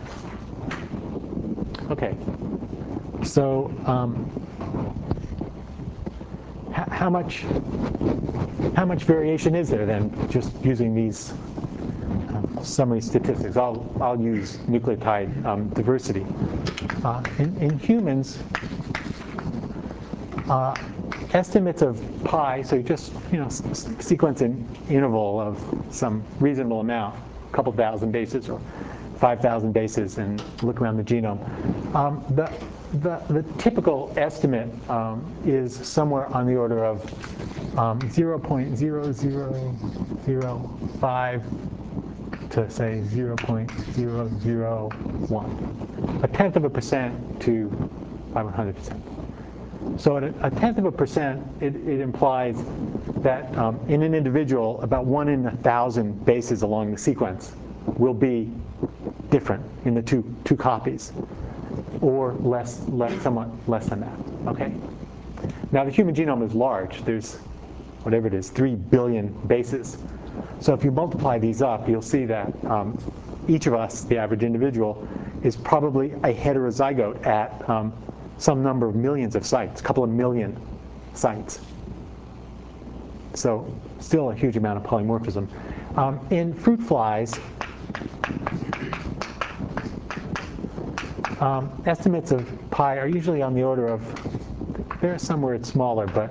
Okay. So um, h- how much how much variation is there then, just using these uh, summary statistics? I'll I'll use nucleotide um, diversity. Uh, in, in humans, uh, estimates of pi, so you just you know s- sequence an interval of some reasonable amount, a couple thousand bases or five thousand bases, and look around the genome. Um, the, the the typical estimate um, is somewhere on the order of um, zero point zero zero zero five to say zero point zero zero one, a tenth of a percent to five hundred percent. So at a tenth of a percent, it, it implies that um, in an individual, about one in a thousand bases along the sequence will be different in the two two copies, or less, less, somewhat less than that. Okay. Now the human genome is large. There's whatever it is, three billion bases. So if you multiply these up, you'll see that um, each of us, the average individual, is probably a heterozygote at um, some number of millions of sites, a couple of million sites. So still a huge amount of polymorphism. Um, in fruit flies, um, estimates of pi are usually on the order of, they're somewhere it's smaller, but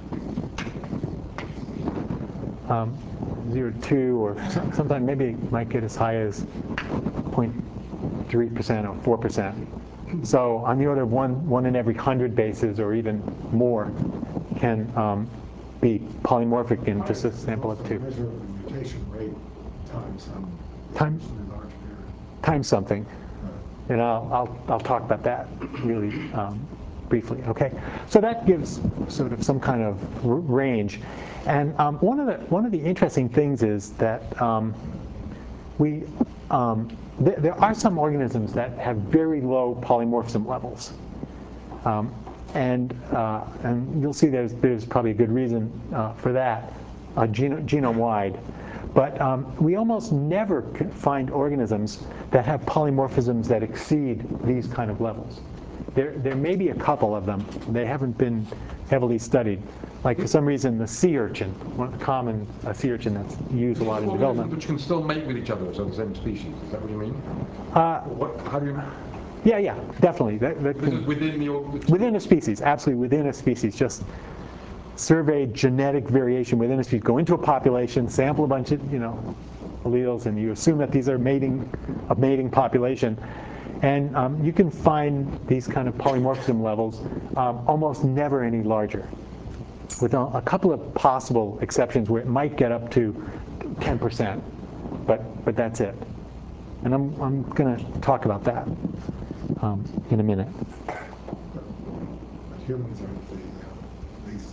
um, zero to two, or sometimes maybe it might get as high as zero point three percent or four percent. So on the order of one, one in every hundred bases or even more can um, be polymorphic in just a sample of two. Measure of the mutation rate times some Time, large period. times something. And I'll, I'll, I'll talk about that really um, briefly, okay? So that gives sort of some kind of r- range. And um, one, of the, one of the interesting things is that um, we, um, th- there are some organisms that have very low polymorphism levels. Um, and, uh, and you'll see there's, there's probably a good reason uh, for that, uh, geno- genome-wide. But um, we almost never can find organisms that have polymorphisms that exceed these kind of levels. There, there may be a couple of them. They haven't been heavily studied. Like for some reason, the sea urchin, one of the common uh, sea urchin that's used a lot in development. Which can still mate with each other, so the same species. Is that what you mean? Uh, What? How do you? yeah, yeah, definitely. That, that This can, is within the. within a species, absolutely within a species. Just survey genetic variation within a species. Go into a population, sample a bunch of you know alleles, and you assume that these are mating a mating population, and um, you can find these kind of polymorphism levels um, almost never any larger, with a, a couple of possible exceptions where it might get up to ten percent, but but that's it. And I'm I'm going to talk about that um, in a minute. But humans aren't the uh, least.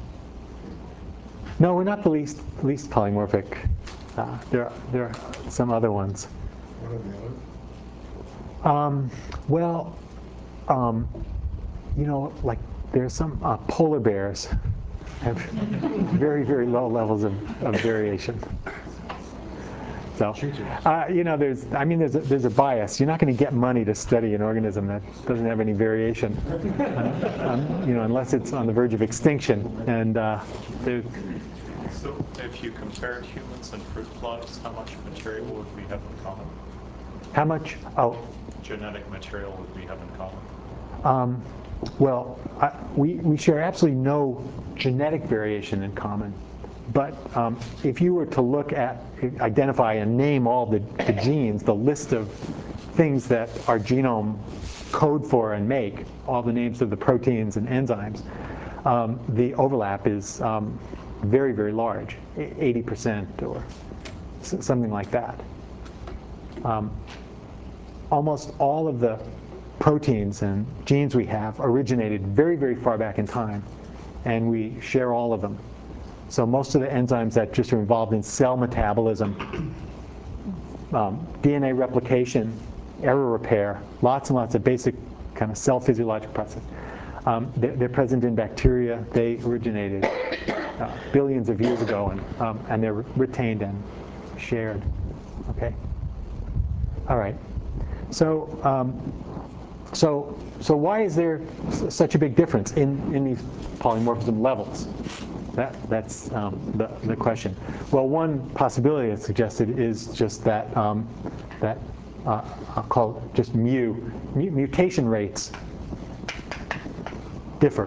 No, we're not the least least polymorphic. Uh, there, are, there are some other ones. What are the others? Um, well, um, you know, like there's some uh, polar bears have very, very low levels of, of variation. So, uh, you know, there's, I mean, there's a, there's a bias. You're not going to get money to study an organism that doesn't have any variation, uh, um, you know, unless it's on the verge of extinction. And uh, there's, So if you compared humans and fruit flies, how much material would we have in common? how much? Oh, Genetic material would we have in common? um, well, I, we we share absolutely no genetic variation in common. But um, if you were to look at, identify and name all the, the genes, the list of things that our genome code for and make, all the names of the proteins and enzymes, um, the overlap is um, very, very large, eighty percent or something like that. Um, almost all of the proteins and genes we have originated very, very far back in time. and we share all of them. So most of the enzymes that just are involved in cell metabolism, um, D N A replication, error repair, lots and lots of basic kind of cell physiologic process. Um, they're, they're present in bacteria. They originated uh, billions of years ago, and, um, and they're retained and shared. Okay. All right. So, um, so, so why is there s- such a big difference in, in these polymorphism levels? That, that's um, the, the question. Well, one possibility that's suggested is just that, um, that uh, I'll call it just mu, mu, mutation rates differ.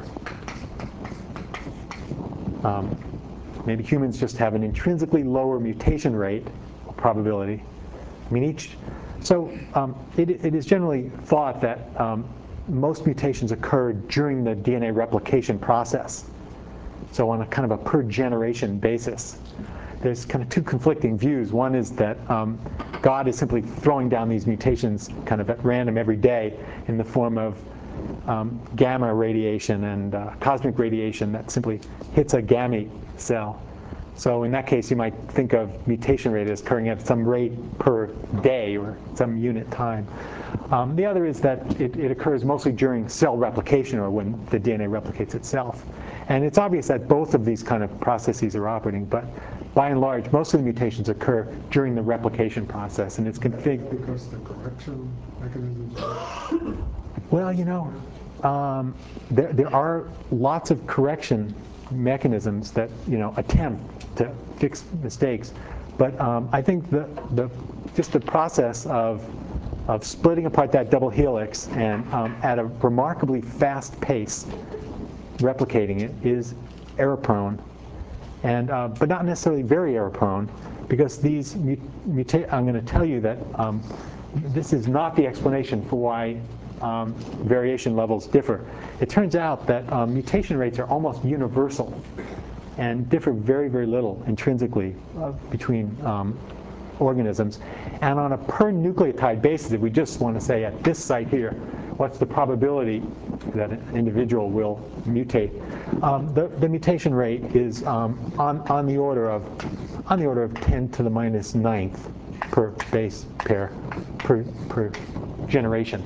Um, maybe humans just have an intrinsically lower mutation rate probability. I mean, each, so um, it, it is generally thought that um, most mutations occur during the D N A replication process. So on a kind of a per generation basis. There's kind of two conflicting views. One is that um, God is simply throwing down these mutations kind of at random every day in the form of um, gamma radiation and uh, cosmic radiation that simply hits a gamete cell. So in that case, you might think of mutation rate as occurring at some rate per day or some unit time. Um, the other is that it, it occurs mostly during cell replication, or when the D N A replicates itself. And it's obvious that both of these kind of processes are operating, but by and large, most of the mutations occur during the replication process, and it's configured. Because the correction mechanisms are Well, you know, um, there, there are lots of correction mechanisms that, you know, attempt to fix mistakes. But um, I think the, the, just the process of, of splitting apart that double helix and um, at a remarkably fast pace, replicating it is error prone, and uh, but not necessarily very error prone, because these mut muta I'm going to tell you that um, this is not the explanation for why um, variation levels differ. It turns out that um, mutation rates are almost universal and differ very, very little intrinsically uh, between um, organisms. And on a per nucleotide basis, if we just want to say at this site here, what's the probability that an individual will mutate? Um, the, the mutation rate is um, on, on the order of on the order of ten to the minus ninth per base pair per, per generation.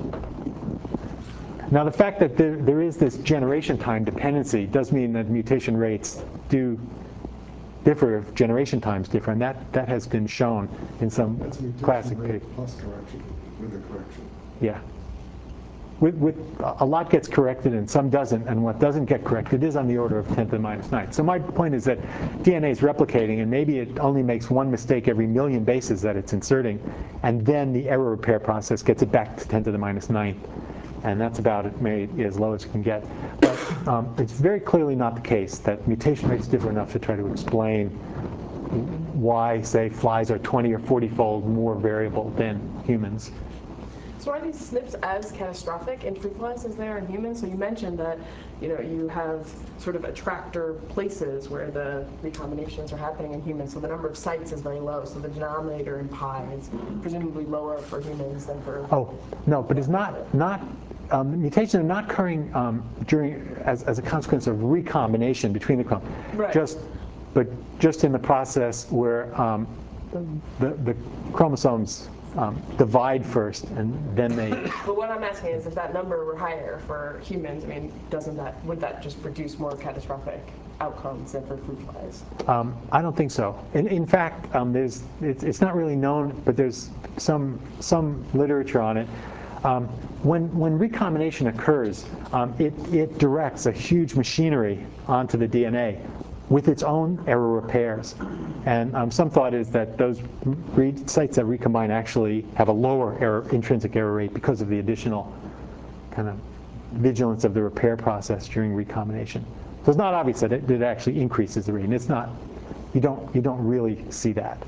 Now, the fact that there, there is this generation time dependency does mean that mutation rates do differ if generation times differ, and that, that has been shown in some That's mutation classic rate papers. plus correction with the correction. Yeah. With, with, a lot gets corrected and some doesn't, and what doesn't get corrected is on the order of ten to the minus ninth. So my point is that D N A is replicating, and maybe it only makes one mistake every million bases that it's inserting, and then the error repair process gets it back to ten to the minus ninth. And that's about it, maybe as low as you can get. But um, it's very clearly not the case that mutation rates differ enough to try to explain why, say, flies are twenty or forty fold more variable than humans. So are these S N Ps as catastrophic in fruit flies as they are in humans? So you mentioned that, you know, you have sort of attractor places where the recombinations are happening in humans, so the number of sites is very low. So the denominator in pi is presumably lower for humans than for. Oh no, but it's not not. Um, mutations are not occurring um, during as, as a consequence of recombination between the chromosomes. Right. Just, but just in the process where um, the the chromosomes um, divide first, and then they. But what I'm asking is, if that number were higher for humans, I mean, doesn't that would that just produce more catastrophic outcomes than for fruit flies? Um, I don't think so. In, in fact, um, there's it's, it's not really known, but there's some some literature on it. Um, when when recombination occurs, um, it it directs a huge machinery onto the D N A with its own error repairs. And um, some thought is that those re sites that recombine actually have a lower error, intrinsic error rate because of the additional kind of vigilance of the repair process during recombination. So it's not obvious that it, it actually increases the rate, and it's not. You don't you don't really see that.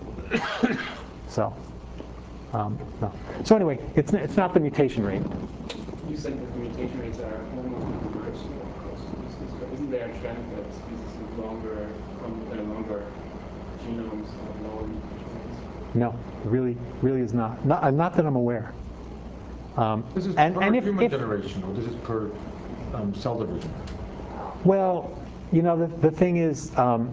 So um, no. So anyway, it's it's not the mutation rate. You said that the mutation rates are almost universal across species, but isn't there a trend that species with longer, um, uh, longer genomes have lower mutation rates? No, it really really is not. Not, uh, not that I'm aware. Um, This is and, per and if, human if, generation, or this is per um, cell division? well, you know, the, the thing is, um,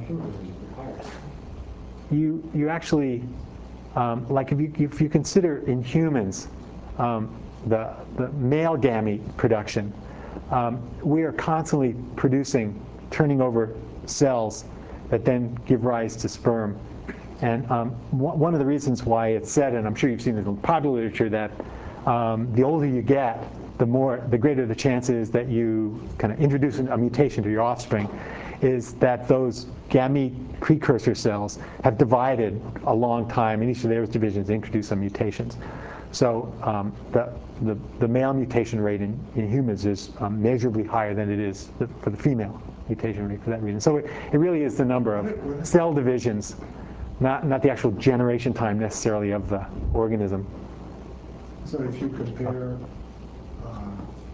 you you actually, um, like if you if you consider in humans, um, the the male gamete production, um, we are constantly producing, turning over cells that then give rise to sperm. And um, one of the reasons why it's said, and I'm sure you've seen it in popular literature, that um, the older you get, the more, the greater the chance is that you kind of introduce a mutation to your offspring, is that those gamete precursor cells have divided a long time, and each of those divisions introduce some mutations. So um, the, the, the male mutation rate in, in humans is um, measurably higher than it is for the female mutation rate for that reason. So it, it really is the number of cell divisions, not, not the actual generation time necessarily of the organism. So if you compare uh,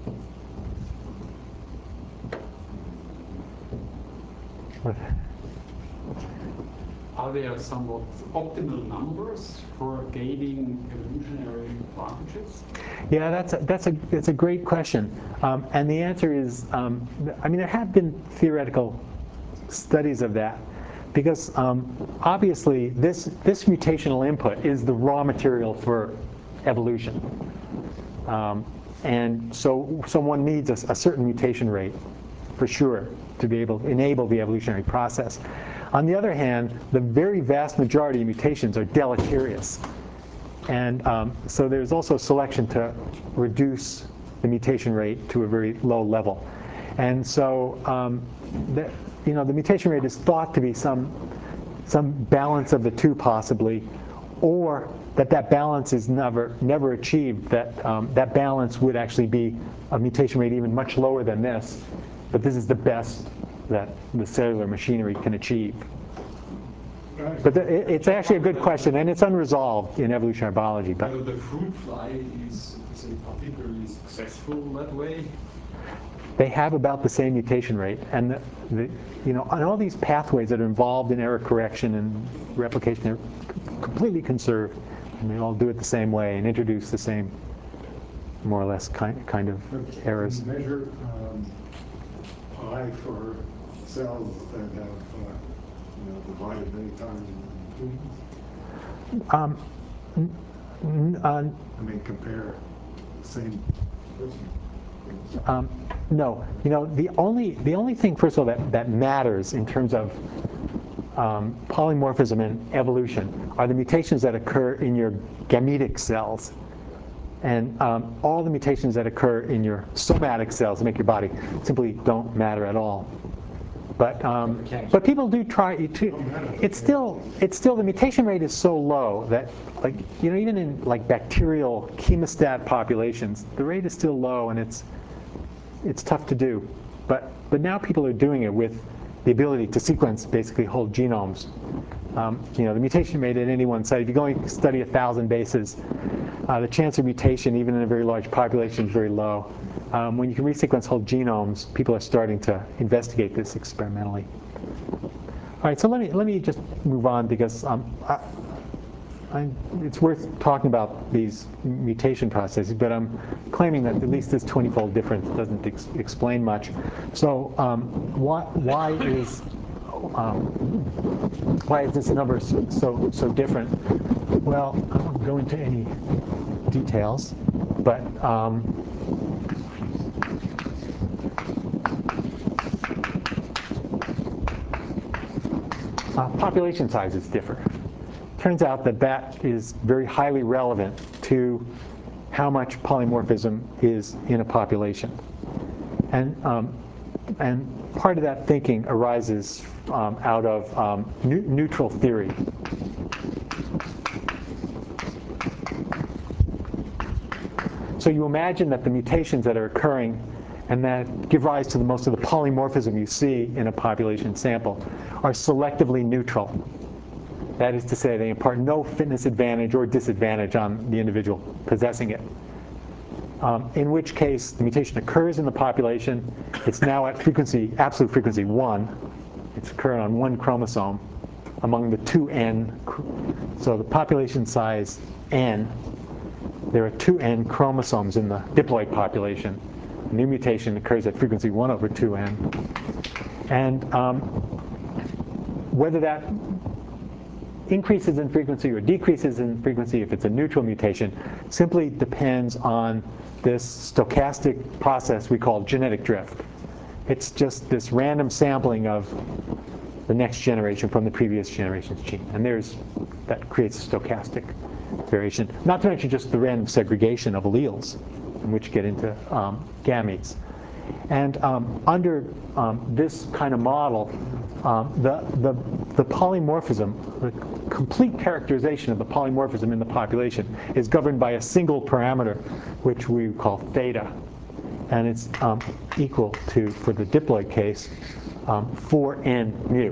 are there somewhat optimal numbers for gaining evolutionary advantages? Yeah, that's a, that's a that's a great question, um, and the answer is, um, I mean, there have been theoretical studies of that, because um, obviously this this mutational input is the raw material for evolution, um, and so someone needs a, a certain mutation rate, for sure, to be able to enable the evolutionary process. On the other hand, the very vast majority of mutations are deleterious. And um, so there's also selection to reduce the mutation rate to a very low level. And so um, the, you know, the mutation rate is thought to be some, some balance of the two possibly, or that that balance is never, never achieved, that um, that balance would actually be a mutation rate even much lower than this. But this is the best that the cellular machinery can achieve. But the, it, it's actually a good question, and it's unresolved in evolutionary biology. But So the fruit fly is, is it particularly successful that way? they have about the same mutation rate, and the, the, you know, and all these pathways that are involved in error correction and replication are completely conserved, and they all do it the same way and introduce the same, more or less, kind kind of but errors. you measure um, pi for cells that have uh, you know, divided many times in humans. Um, n- n- uh, I mean, compare the same person. Um, no, you know, the only the only thing, first of all, that, that matters in terms of um, polymorphism and evolution are the mutations that occur in your gametic cells. And um, all the mutations that occur in your somatic cells that make your body simply don't matter at all. But um, but people do try to. It's still it's still the mutation rate is so low that, like, you know, even in like bacterial chemostat populations, the rate is still low, and it's it's tough to do. But but now people are doing it with the ability to sequence basically whole genomes. Um, you know, the mutation rate at any one site. If you go and study a thousand bases, uh, the chance of mutation, even in a very large population, is very low. Um, when you can resequence whole genomes, people are starting to investigate this experimentally. All right, so let me let me just move on, because um, I, I, it's worth talking about these mutation processes, but I'm claiming that at least this twenty-fold difference doesn't ex explain much. So um, why why is um, why is this number so so, so different? Well, I won't go into any details, but um, Uh, population sizes differ. Turns out that that is very highly relevant to how much polymorphism is in a population. And, um, and part of that thinking arises um, out of um, nu neutral theory. So you imagine that the mutations that are occurring and that give rise to the most of the polymorphism you see in a population sample are selectively neutral. That is to say, they impart no fitness advantage or disadvantage on the individual possessing it. Um, in which case, the mutation occurs in the population. It's now at frequency, absolute frequency one. It's occurring on one chromosome among the two N. So the population size N, there are two N chromosomes in the diploid population. New mutation occurs at frequency one over two N. And um, whether that increases in frequency or decreases in frequency, if it's a neutral mutation, simply depends on this stochastic process we call genetic drift. It's just this random sampling of the next generation from the previous generation's gene. And there's, that creates stochastic variation. Not to mention just the random segregation of alleles, which get into um, gametes. And um, under um, this kind of model, um, the, the, the polymorphism, the complete characterization of the polymorphism in the population is governed by a single parameter, which we call theta. And it's um, equal to, for the diploid case, um, four n mu.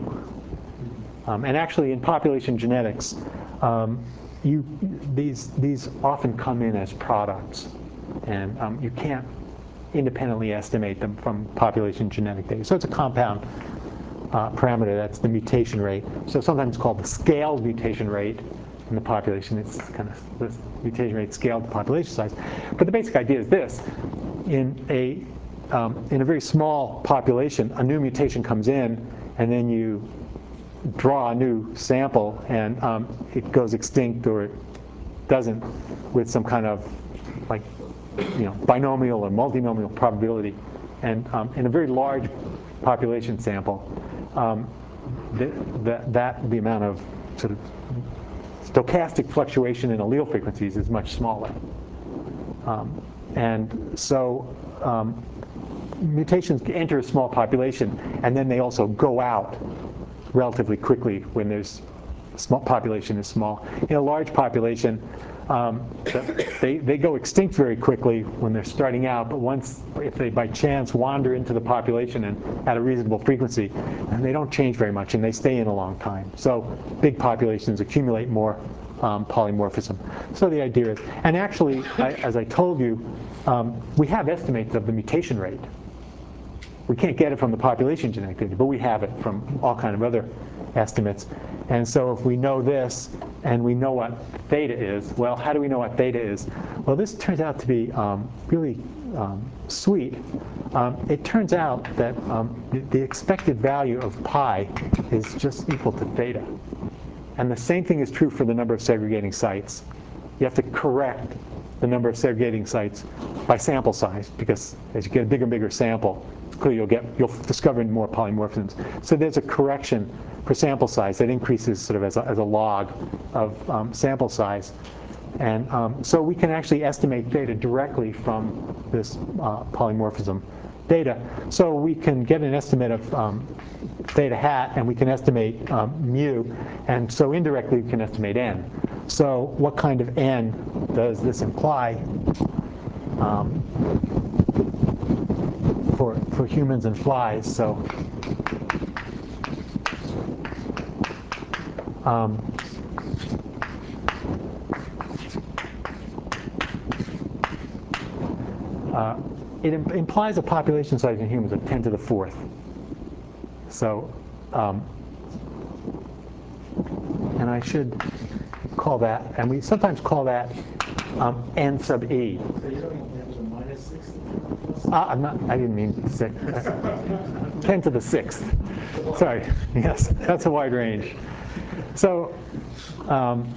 Um, and actually, in population genetics, um, you, these, these often come in as products. And um, you can't independently estimate them from population genetic data. So it's a compound uh, parameter. That's the mutation rate. So sometimes it's called the scaled mutation rate in the population. It's kind of the mutation rate scaled to population size. But the basic idea is this. In a, um, in a very small population, a new mutation comes in, and then you draw a new sample, and um, it goes extinct or it doesn't with some kind of like you know, binomial or multinomial probability. And um, in a very large population sample, um, the, the, that the amount of sort of stochastic fluctuation in allele frequencies is much smaller. Um, and so um, mutations enter a small population, and then they also go out relatively quickly when there's small population is small. In a large population, um, they, they go extinct very quickly when they're starting out, but once, if they by chance wander into the population and at a reasonable frequency, and they don't change very much, and they stay in a long time. So big populations accumulate more um, polymorphism. So the idea is, and actually, I, as I told you, um, we have estimates of the mutation rate. We can't get it from the population genetic data, but we have it from all kind of other estimates. And so if we know this, and we know what theta is, well, how do we know what theta is? Well, this turns out to be um, really um, sweet. Um, it turns out that um, the, the expected value of pi is just equal to theta. And the same thing is true for the number of segregating sites. You have to correct the number of segregating sites by sample size, because as you get a bigger and bigger sample, clearly you'll get you'll discover more polymorphisms. So there's a correction for sample size that increases sort of as a, as a log of um, sample size. And um, so we can actually estimate theta directly from this uh, polymorphism data. So we can get an estimate of um, theta hat, and we can estimate um, mu, and so indirectly we can estimate n. So what kind of n does this imply um, for, for humans and flies? So um, uh, it im implies a population size in humans of ten to the fourth. So, um, and I should call that, and we sometimes call that um, n sub e. So you're looking at the minus six? Uh, I'm not, I didn't mean six. ten to the sixth. Sorry. Yes, that's a wide range. So, um,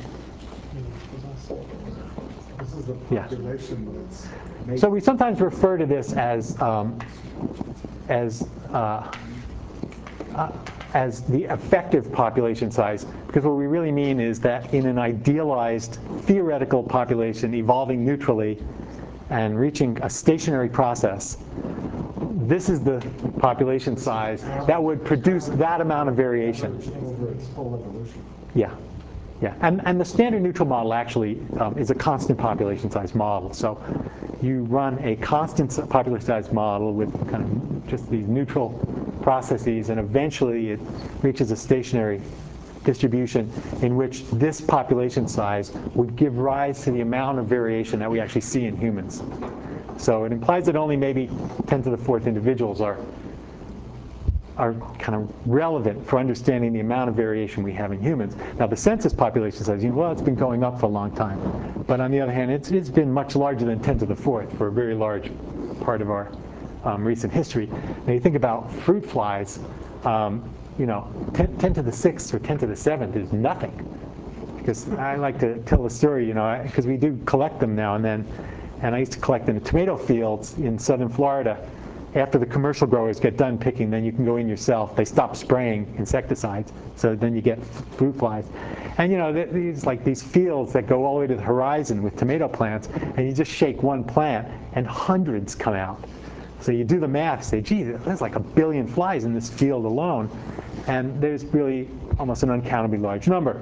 This is the Yeah. population that's made. so we sometimes refer to this as um, as uh, uh, as the effective population size, because what we really mean is that in an idealized theoretical population evolving neutrally and reaching a stationary process, this is the population size that would produce that amount of variation. Over its full evolution. Yeah, yeah, and and the standard neutral model actually um, is a constant population size model. So you run a constant population size model with kind of just these neutral processes, and eventually it reaches a stationary distribution in which this population size would give rise to the amount of variation that we actually see in humans. So it implies that only maybe ten to the fourth individuals are are kind of relevant for understanding the amount of variation we have in humans. Now, the census population size, you know, well, it's been going up for a long time. But on the other hand, it's, it's been much larger than ten to the fourth for a very large part of our um, recent history. Now, you think about fruit flies, um, you know, ten, ten to the sixth or ten to the seventh is nothing. Because I like to tell the story, you know, because we do collect them now and then. And I used to collect in the tomato fields in southern Florida. After the commercial growers get done picking, then you can go in yourself. They stop spraying insecticides, so then you get fruit flies. And you know, these like these fields that go all the way to the horizon with tomato plants, and you just shake one plant, and hundreds come out. So you do the math, say, gee, there's like a billion flies in this field alone, and there's really almost an uncountably large number.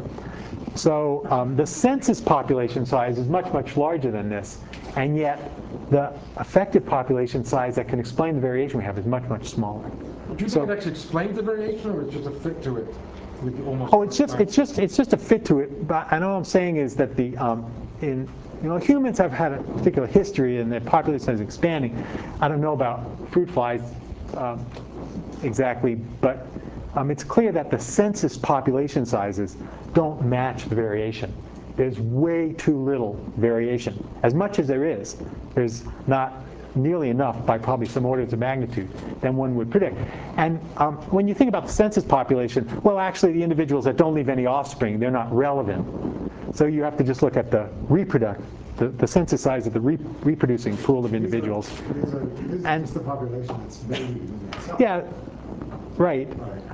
So um, the census population size is much, much larger than this, and yet the effective population size that can explain the variation we have is much, much smaller. Do you So- think it actually explains the variation, or it's just a fit to it? With almost Oh, it's just it's just it's just a fit to it. But and all I'm saying is that the um, in you know humans have had a particular history and their population is expanding. I don't know about fruit flies um, exactly, but um, it's clear that the census population sizes don't match the variation. There's way too little variation. As much as there is, there's not nearly enough by probably some orders of magnitude than one would predict. And um, when you think about the census population, well, actually the individuals that don't leave any offspring, they're not relevant. So you have to just look at the reproduct, the, the census size of the re reproducing pool of individuals. These are, this is And- just the population that's made within itself. Yeah, right. Right.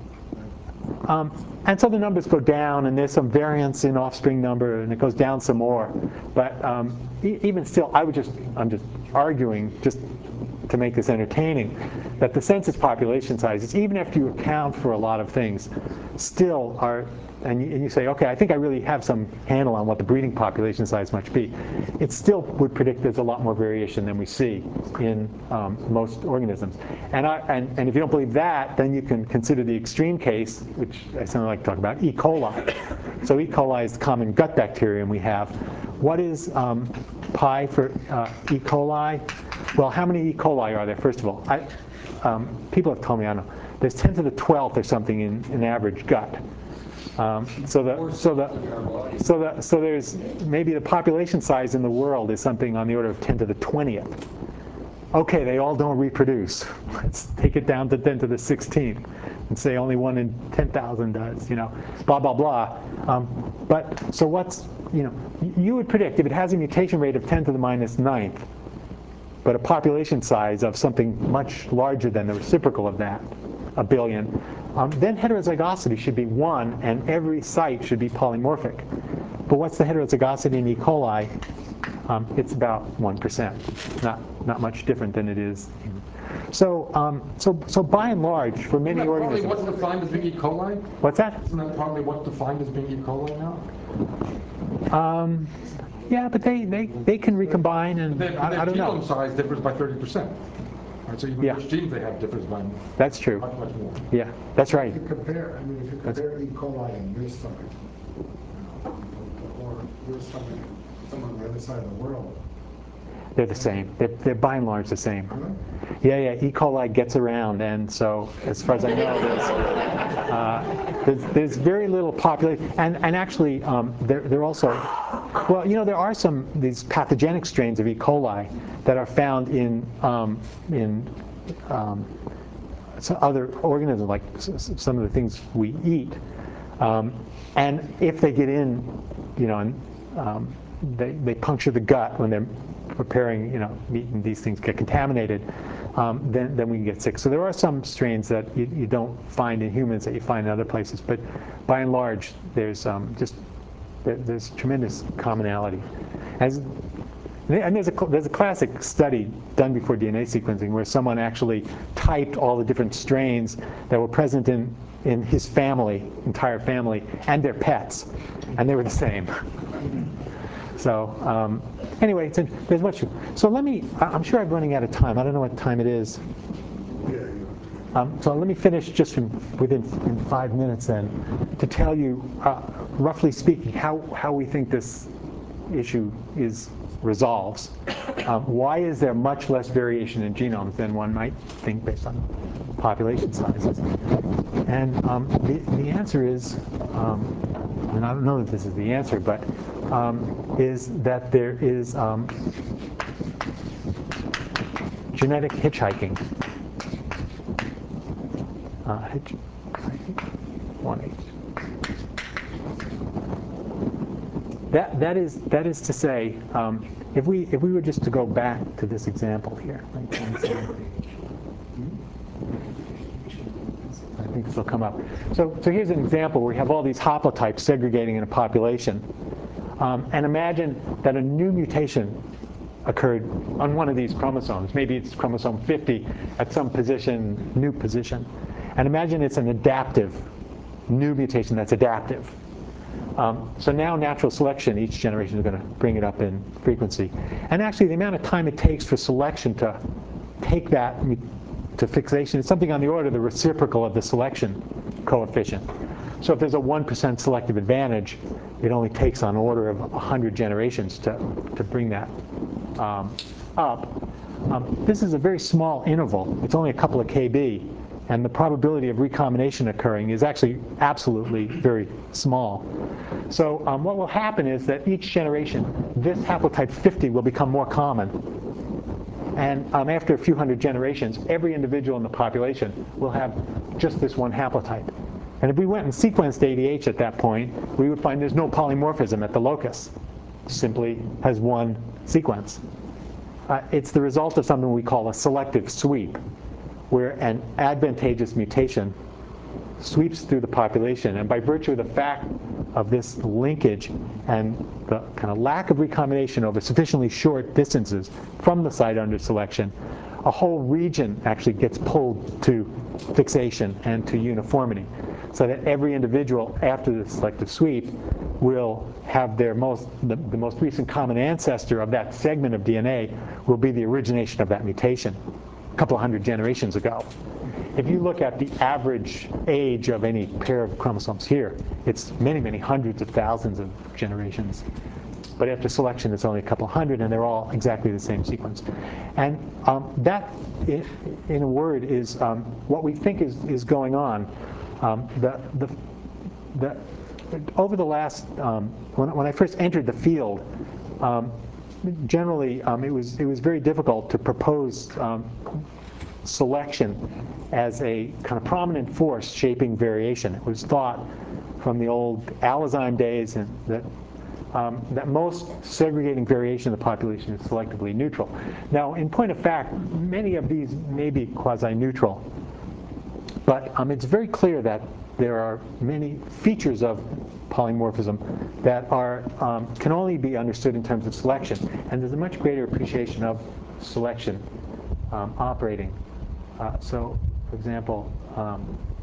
Um, and so the numbers go down, and there's some variance in offspring number, and it goes down some more. But um, e even still, I would just, I'm just arguing, just to make this entertaining, that the census population sizes, even after you account for a lot of things, still are, and you, and you say, okay, I think I really have some handle on what the breeding population size must be. It still would predict there's a lot more variation than we see in um, most organisms. And, I, and, and if you don't believe that, then you can consider the extreme case, which I sometimes like to talk about, E. coli. So E. coli is the common gut bacterium we have. What is um, pi for uh, E. coli? Well, how many E. coli are there, first of all? I, um, people have told me, I don't know, there's ten to the twelfth or something in an average gut. Um, so the so the so the so there's maybe the population size in the world is something on the order of ten to the twentieth. Okay, they all don't reproduce. Let's take it down to ten to the sixteenth and say only one in ten thousand does. You know, blah blah blah. Um, but so what's you know you would predict if it has a mutation rate of ten to the minus ninth, but a population size of something much larger than the reciprocal of that, a billion, um, then heterozygosity should be one, and every site should be polymorphic. But what's the heterozygosity in E. coli? Um, it's about one percent, not not much different than it is. So um, so so by and large, for many Isn't that partly organisms, what's defined as being E. coli? what's that? Isn't that partly what's defined as being E. coli now? Um, yeah, but they, they, they can recombine, and Their, I, their I don't genome know. size differs by thirty percent. Right, so even Yeah. which genes they have differs by That's true. much, much more. Yeah, that's right. If you compare, I mean, if you compare E. coli in your stomach, you know, or your stomach, someone on the other side of the world, They're the same. They're, they're by and large the same. huh? Yeah, yeah. E. coli gets around, and so as far as I know, there's uh, there's, there's very little population. And and actually, um, they're they're also, well, you know, there are some these pathogenic strains of E. coli that are found in um, in um, some other organisms, like s s some of the things we eat. Um, and if they get in, you know, and um, they they puncture the gut when they're preparing, you know, meat, and these things get contaminated, um, then, then we can get sick. So there are some strains that you, you don't find in humans that you find in other places, but by and large, there's um, just there, there's tremendous commonality. As, and there's a, there's a classic study done before D N A sequencing where someone actually typed all the different strains that were present in, in his family, entire family, and their pets, and they were the same. So um, anyway, it's in, there's much. So let me, I'm sure I'm running out of time. I don't know what time it is. Yeah, yeah. Um, so let me finish just in, within in five minutes then to tell you, uh, roughly speaking, how, how we think this issue is resolves. Um, why is there much less variation in genomes than one might think based on population sizes? And um, the, the answer is, um, and I don't know that this is the answer, but um, is that there is um, genetic hitchhiking. Uh, hitch, one H. That, that, is, that is to say, um, if, we, if we were just to go back to this example here, I think this will come up. So, so here's an example where we have all these haplotypes segregating in a population. Um, and imagine that a new mutation occurred on one of these chromosomes. Maybe it's chromosome fifty at some position, new position. And imagine it's an adaptive, new mutation that's adaptive. Um, so now natural selection, each generation is going to bring it up in frequency. And actually the amount of time it takes for selection to take that to fixation is something on the order of the reciprocal of the selection coefficient. So if there's a one percent selective advantage, it only takes on order of one hundred generations to, to bring that um, up. Um, this is a very small interval. It's only a couple of K B. And the probability of recombination occurring is actually absolutely very small. So um, what will happen is that each generation, this haplotype fifty will become more common. And um, after a few hundred generations, every individual in the population will have just this one haplotype. And if we went and sequenced A D H at that point, we would find there's no polymorphism at the locus. It simply has one sequence. Uh, it's the result of something we call a selective sweep, where an advantageous mutation sweeps through the population. And by virtue of the fact of this linkage and the kind of lack of recombination over sufficiently short distances from the site under selection, a whole region actually gets pulled to fixation and to uniformity. So that every individual after the selective sweep will have their most, the, the most recent common ancestor of that segment of D N A will be the origination of that mutation a couple of hundred generations ago. If you look at the average age of any pair of chromosomes here, it's many, many hundreds of thousands of generations. But after selection, it's only a couple hundred, and they're all exactly the same sequence. And um, that, in, in a word, is um, what we think is, is going on. Um, the, the, the, over the last, um, when, when I first entered the field, um, generally um, it was it was very difficult to propose um, selection as a kind of prominent force shaping variation. It was thought from the old Allozyme days and that um, that most segregating variation of the population is selectively neutral. Now, in point of fact, many of these may be quasi-neutral, but um, it's very clear that there are many features of polymorphism that are um, can only be understood in terms of selection, and there's a much greater appreciation of selection um, operating. Uh, so, for example, um,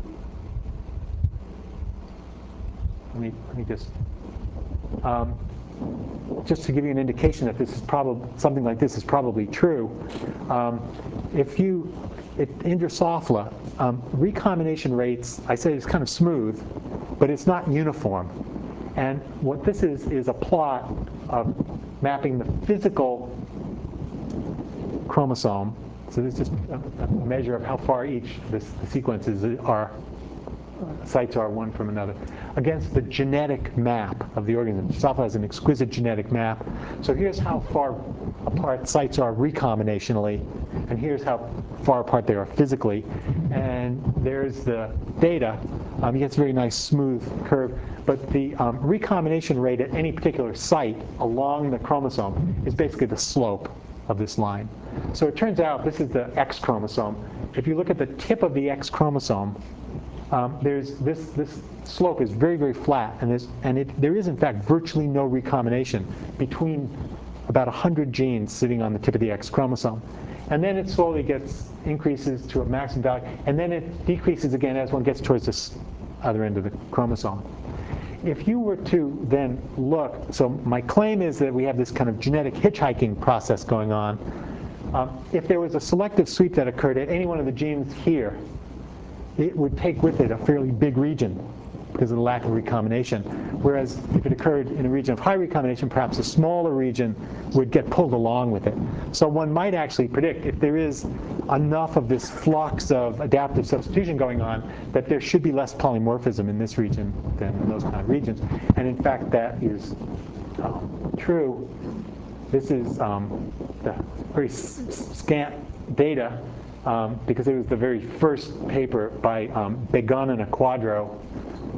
let me let me just um, just to give you an indication that this is probably something like this is probably true. Um, if you it, in Drosophila, um, recombination rates, I say it's kind of smooth, but it's not uniform. And what this is is a plot of mapping the physical chromosome. So this is a, a measure of how far each this, the sequences are, uh, sites are one from another, against the genetic map of the organism. Drosophila has an exquisite genetic map. So here's how far apart sites are recombinationally, and here's how far apart they are physically. And there's the data. Um, you get a very nice smooth curve. But the um, recombination rate at any particular site along the chromosome is basically the slope of this line. So it turns out this is the X chromosome. If you look at the tip of the X chromosome, um, there's this this slope is very, very flat, and there's and it there is in fact virtually no recombination between about one hundred genes sitting on the tip of the X chromosome. And then it slowly gets increases to a maximum value, and then it decreases again as one gets towards this other end of the chromosome. If you were to then look, so my claim is that we have this kind of genetic hitchhiking process going on. Um, if there was a selective sweep that occurred at any one of the genes here, it would take with it a fairly big region because of the lack of recombination. Whereas if it occurred in a region of high recombination, perhaps a smaller region would get pulled along with it. So one might actually predict, if there is enough of this flux of adaptive substitution going on, that there should be less polymorphism in this region than in those kind of regions. And in fact, that is um, true. This is um, the very scant data um, because it was the very first paper by um, Begun and Quadro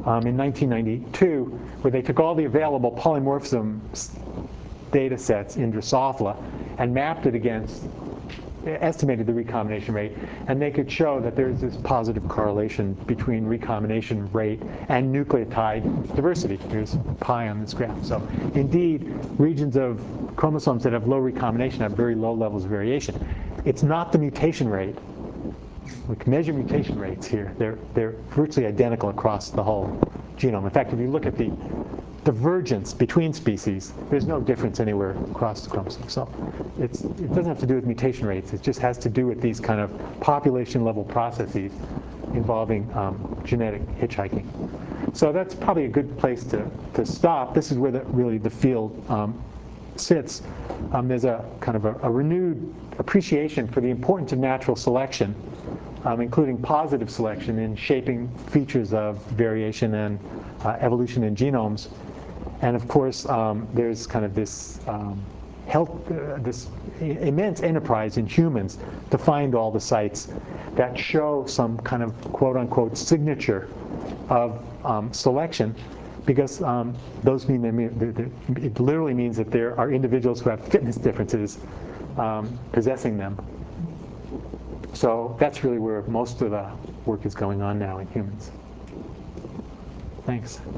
um, in nineteen ninety-two, where they took all the available polymorphism data sets in Drosophila and mapped it against, estimated the recombination rate, and they could show that there's this positive correlation between recombination rate and nucleotide diversity. Here's pi on this graph. So indeed, regions of chromosomes that have low recombination have very low levels of variation. It's not the mutation rate. We can measure mutation rates here. They're, they're virtually identical across the whole genome. In fact, if you look at the divergence between species, there's no difference anywhere across the chromosome. So it's, it doesn't have to do with mutation rates. It just has to do with these kind of population-level processes involving um, genetic hitchhiking. So that's probably a good place to, to stop. This is where the, really the field um, sits. Um, there's a kind of a, a renewed appreciation for the importance of natural selection, um, including positive selection in shaping features of variation and uh, evolution in genomes. And of course, um, there's kind of this um, health, uh, this immense enterprise in humans to find all the sites that show some kind of quote-unquote signature of um, selection, because um, those mean, they mean they're, they're, it literally means that there are individuals who have fitness differences um, possessing them. So that's really where most of the work is going on now in humans. Thanks.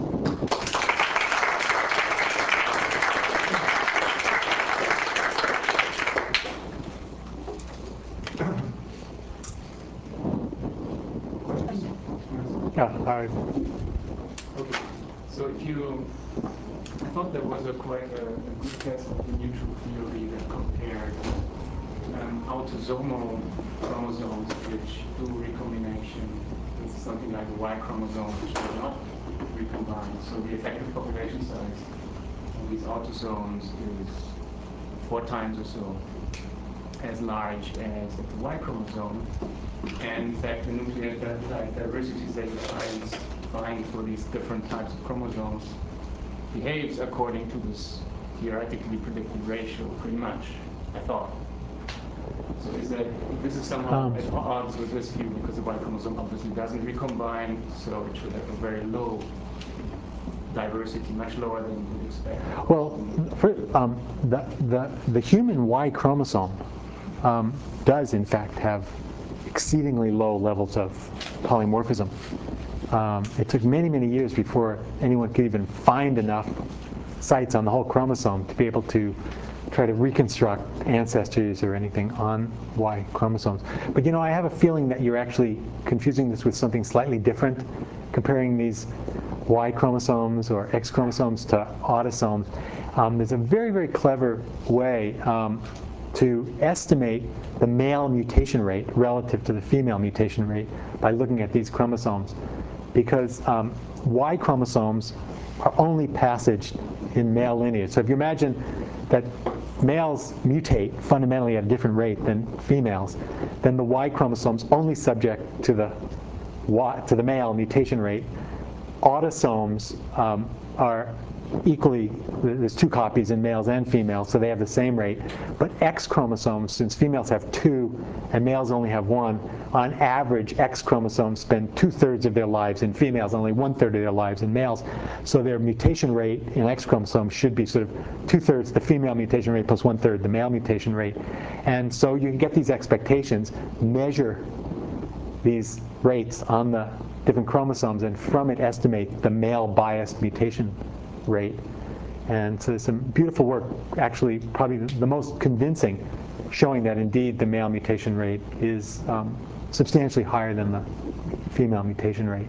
Yeah, all right. Okay. So if you, I thought there was a quite a, a good test of the neutral theory that compared um, autosomal chromosomes which do recombination with something like the Y chromosome which does not recombine. So the effective population size of these autosomes is four times or so as large as the Y chromosome. And in fact, the nucleotide diversities that you find, find for these different types of chromosomes behaves according to this theoretically predicted ratio, pretty much, I thought. So is that, this is somehow Um, at odds with this view, because the Y chromosome obviously doesn't recombine, so it should have a very low diversity, much lower than you would expect. Well, for, um, the, the, the human Y chromosome um, does, in fact, have exceedingly low levels of polymorphism. Um, it took many, many years before anyone could even find enough sites on the whole chromosome to be able to try to reconstruct ancestries or anything on Y chromosomes. But you know, I have a feeling that you're actually confusing this with something slightly different, comparing these Y chromosomes or X chromosomes to autosomes. Um, there's a very, very clever way um, to estimate the male mutation rate relative to the female mutation rate by looking at these chromosomes. Because um, Y chromosomes are only passaged in male lineage. So if you imagine that males mutate fundamentally at a different rate than females, then the Y chromosome's only subject to the Y, to the male mutation rate. Autosomes um, are equally, there's two copies in males and females, so they have the same rate. But X chromosomes, since females have two and males only have one, on average, X chromosomes spend two-thirds of their lives in females, only one-third of their lives in males. So their mutation rate in X chromosomes should be sort of two-thirds the female mutation rate plus one-third the male mutation rate. And so you can get these expectations, measure these rates on the different chromosomes, and from it estimate the male biased mutation rate. And so there's some beautiful work, actually probably the most convincing, showing that indeed the male mutation rate is um, substantially higher than the female mutation rate.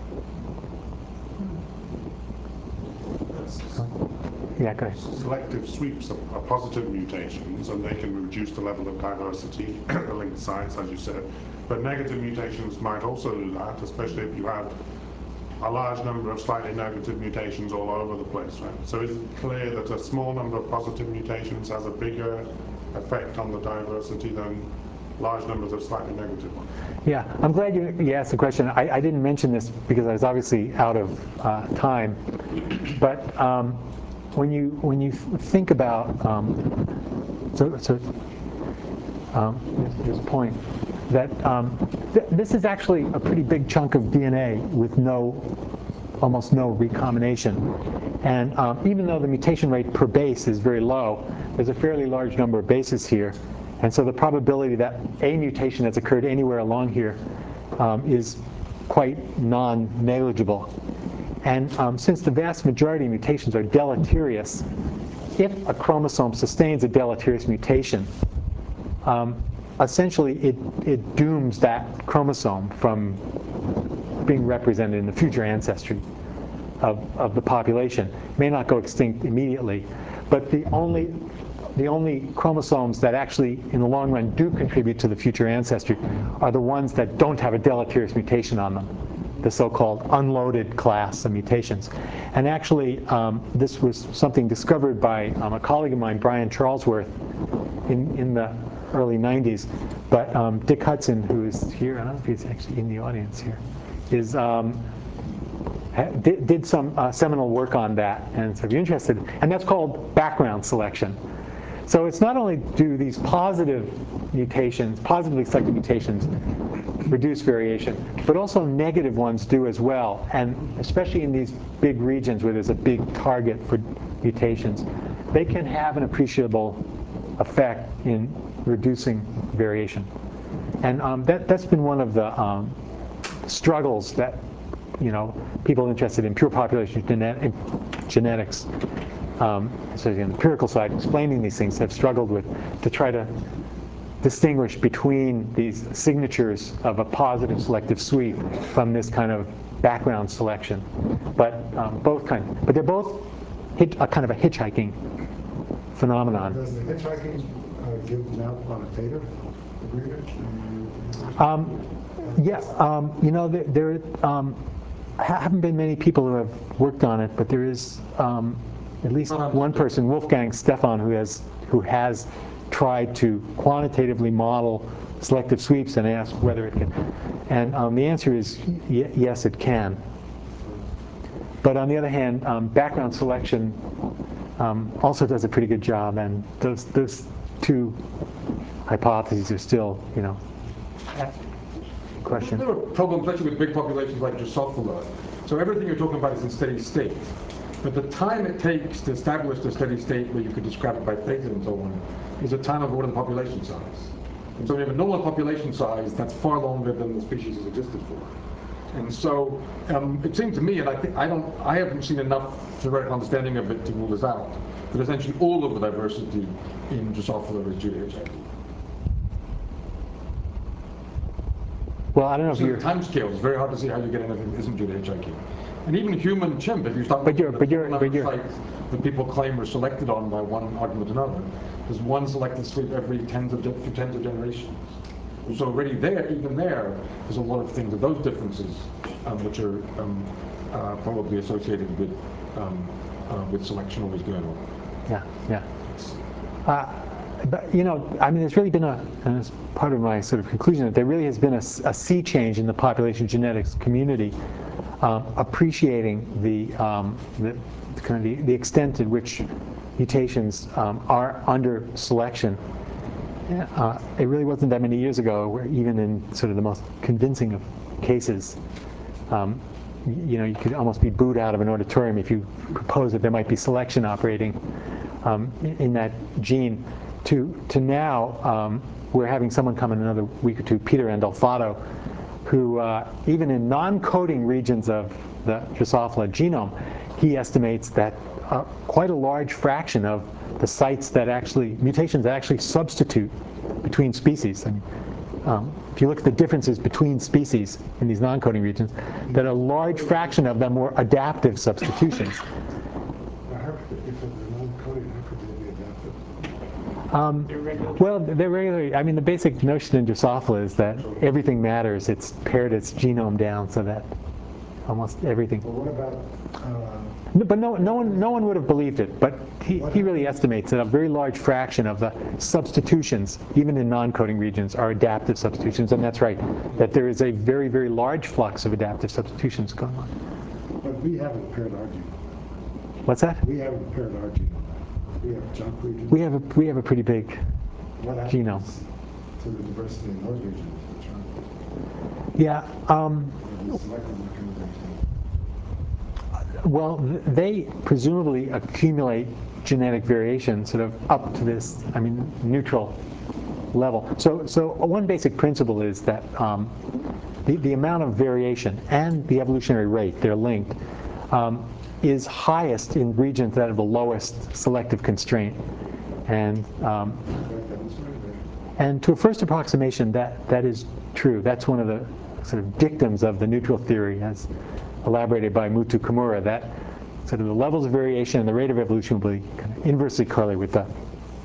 Yeah, go ahead. Selective sweeps are, are positive mutations, and they can reduce the level of diversity, the linked sites, as you said. But negative mutations might also do that, especially if you have a large number of slightly negative mutations all over the place, right? So is it clear that a small number of positive mutations has a bigger effect on the diversity than large numbers of slightly negative ones? Yeah, I'm glad you, you asked the question. I, I didn't mention this because I was obviously out of uh, time. But um, when you when you think about um, so so um, there's a point that um, th this is actually a pretty big chunk of D N A with no almost no recombination. And um, even though the mutation rate per base is very low, there's a fairly large number of bases here. And so the probability that a mutation has occurred anywhere along here um, is quite non-negligible. And um, since the vast majority of mutations are deleterious, if a chromosome sustains a deleterious mutation, um, essentially it, it dooms that chromosome from being represented in the future ancestry of, of the population. It may not go extinct immediately, but the only, the only chromosomes that actually, in the long run, do contribute to the future ancestry are the ones that don't have a deleterious mutation on them, the so-called unloaded class of mutations. And actually, um, this was something discovered by um, a colleague of mine, Brian Charlesworth, in, in the early nineties. But um, Dick Hudson, who is here, I don't know if he's actually in the audience here, is, um, did, did some uh, seminal work on that. And so if you're interested, and that's called background selection. So it's not only do these positive mutations, positively selected mutations, reduce variation, but also negative ones do as well. And especially in these big regions where there's a big target for mutations, they can have an appreciable effect in reducing variation. And um, that, that's been one of the um, struggles that, you know, people interested in pure population genet genetics, um, so on the empirical side, explaining these things, have struggled with to try to distinguish between these signatures of a positive selective sweep from this kind of background selection. But um, both kind, but they're both hit, a kind of a hitchhiking phenomenon. Does the hitchhiking uh, give now quantitative agreement? Um, yeah, um, you know, there, there um, haven't been many people who have worked on it, but there is um, at least one person, Wolfgang Stephan, who has who has tried to quantitatively model selective sweeps and ask whether it can. And um, the answer is y yes, it can. But on the other hand, um, background selection um, also does a pretty good job, and those those two hypotheses are still, you know, question. There are problems, especially with big populations like Drosophila. So everything you're talking about is in steady state. But the time it takes to establish the steady state where you could describe it by theta and so on is a time of order the population size. And so we have a normal population size that's far longer than the species has existed for. And so um, it seemed to me, and I think I don't, I haven't seen enough theoretical understanding of it to rule this out, that essentially all of the diversity in Drosophila is due to H I V. Well, I don't know if So you're the time scale is very hard to see how you get anything that isn't due to H I V. And even human chimp, if you start But looking you're- at but the you're- number but of you're- sites that people claim are selected on by one argument or another, there's one selected sweep every tens of, gen- tens of generations. So already there, even there, there's a lot of things of those differences, um, which are um, uh, probably associated with um, uh, with selection always going on. Yeah, yeah. Uh, but, you know, I mean, there's really been a, and it's part of my sort of conclusion, that there really has been a, a sea change in the population genetics community, um, appreciating the, um, the kind of the, the extent to which mutations um, are under selection. Uh, it really wasn't that many years ago where even in sort of the most convincing of cases, um, you know, you could almost be booed out of an auditorium if you propose that there might be selection operating um, in that gene. To, to now, um, we're having someone come in another week or two, Peter Andolfato, who uh, even in non-coding regions of the Drosophila genome, he estimates that uh, quite a large fraction of the sites that actually, mutations that actually substitute between species. I mean, um, if you look at the differences between species in these non-coding regions, that a large fraction of them were adaptive substitutions. Now, how could, if they're non-coding, how could they be adapted? Um, well, they're regularly, I mean, the basic notion in Drosophila is that everything matters. It's pared its genome down so that almost everything. But what about, uh, No, but no, no one, no one would have believed it. But he, he really estimates that a very large fraction of the substitutions, even in non-coding regions, are adaptive substitutions, and that's right. That there is a very, very large flux of adaptive substitutions going on. but we haven't paired our genome. What's that? We haven't paired our genome. We have junk regions. We have a we have a pretty big What happens genome. to the diversity in those regions? Which are, Yeah. Um, are the selective mechanisms? well, th- they presumably accumulate genetic variation sort of up to this, I mean, neutral level. So, so one basic principle is that um, the, the amount of variation and the evolutionary rate, they're linked, um, is highest in regions that have the lowest selective constraint. And um, and to a first approximation, that, that is true. That's one of the sort of dictums of the neutral theory as elaborated by Muthu Kimura, that sort of the levels of variation and the rate of evolution will be kind of inversely correlated with the,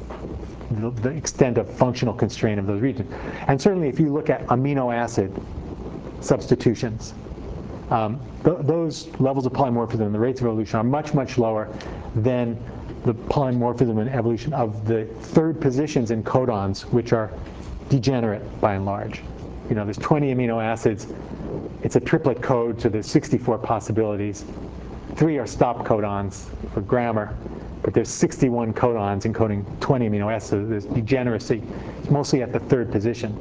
the, the extent of functional constraint of those regions. And certainly if you look at amino acid substitutions, um, th those levels of polymorphism and the rates of evolution are much, much lower than the polymorphism and evolution of the third positions in codons, which are degenerate by and large. You know, there's twenty amino acids. It's a triplet code, so there's sixty-four possibilities. Three are stop codons for grammar, but there's sixty-one codons encoding twenty amino acids, so there's degeneracy. It's mostly at the third position.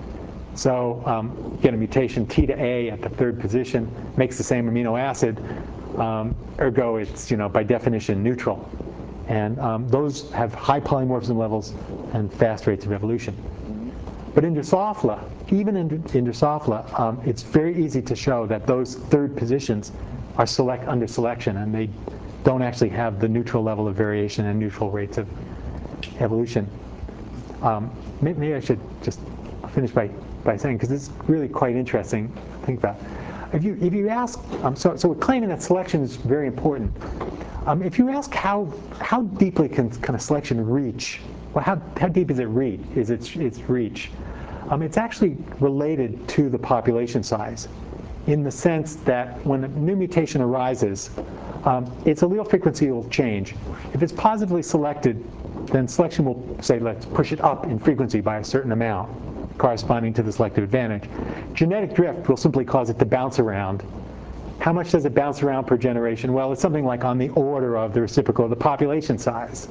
So um, get a mutation T to A at the third position, makes the same amino acid, um, ergo it's, you know, by definition neutral. And um, those have high polymorphism levels and fast rates of evolution. But in Drosophila, even in, in Drosophila, um, it's very easy to show that those third positions are select under selection, and they don't actually have the neutral level of variation and neutral rates of evolution. Um, maybe, maybe I should just finish by, by saying, because it's really quite interesting to think about. If you, if you ask, um, so, so we're claiming that selection is very important. Um, if you ask how, how deeply can kind of selection reach, well, how, how deep is it reach? Is its, its reach? Um, it's actually related to the population size, in the sense that when a new mutation arises, um, its allele frequency will change. If it's positively selected, then selection will say, let's push it up in frequency by a certain amount, corresponding to the selective advantage. Genetic drift will simply cause it to bounce around. How much does it bounce around per generation? Well, it's something like on the order of the reciprocal of the population size.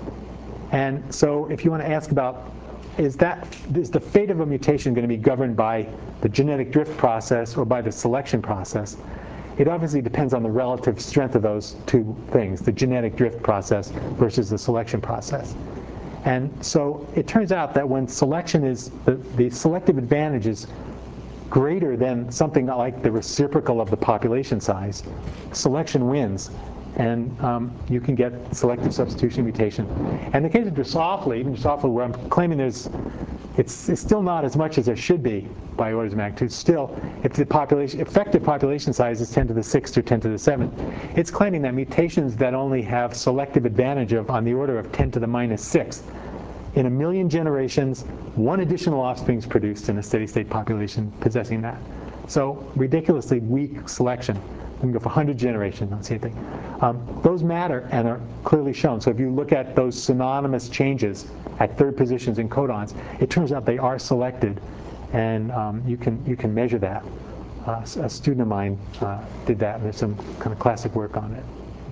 And so if you want to ask about, is that, is the fate of a mutation going to be governed by the genetic drift process or by the selection process? It obviously depends on the relative strength of those two things, the genetic drift process versus the selection process. And so it turns out that when selection is, the, the selective advantage is greater than something like the reciprocal of the population size, selection wins. And um, you can get selective substitution mutation. And in the case of Drosophila, even Drosophila, where I'm claiming there's, it's, it's still not as much as there should be by orders of magnitude. Still, if the population, effective population size is ten to the sixth or ten to the seventh, it's claiming that mutations that only have selective advantage of on the order of ten to the minus sixth, in a million generations, one additional offspring is produced in a steady state population possessing that. So ridiculously weak selection. We can go for one hundred generations, not the same thing. Um, those matter and are clearly shown. So if you look at those synonymous changes at third positions in codons, it turns out they are selected, and um, you can you can measure that. Uh, a student of mine uh, did that, and there's some kind of classic work on it.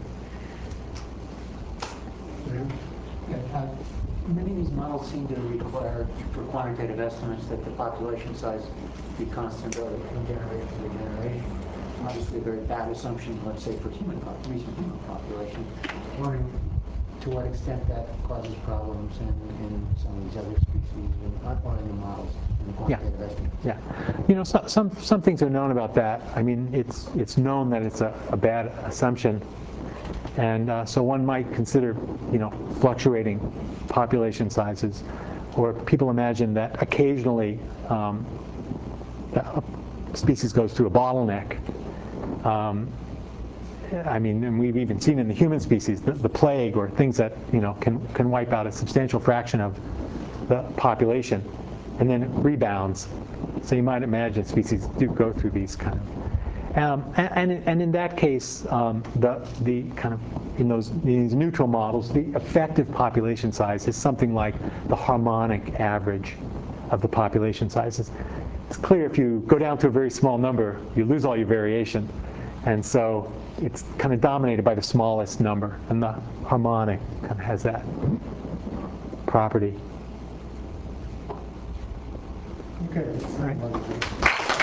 Yeah, uh, many of these models seem to require, for quantitative estimates, that the population size be constant really from generation to generation. Obviously a very bad assumption, let's say, for human pop recent human population. I'm wondering to what extent that causes problems in, in some of these other species and, or in the models, in the quantitative Yeah. estimates. Yeah, you know, so, some some things are known about that. I mean, it's it's known that it's a, a bad assumption, and uh, so one might consider, you know, fluctuating population sizes, or people imagine that occasionally um, a species goes through a bottleneck. Um, I mean, and we've even seen in the human species the, the plague or things that, you know, can can wipe out a substantial fraction of the population, and then it rebounds. So you might imagine species do go through these kind of, um, and, and and in that case, um, the the kind of in those in these neutral models, the effective population size is something like the harmonic average of the population sizes. It's clear if you go down to a very small number, you lose all your variation. And so it's kind of dominated by the smallest number, and the harmonic kind of has that property. Okay. All right.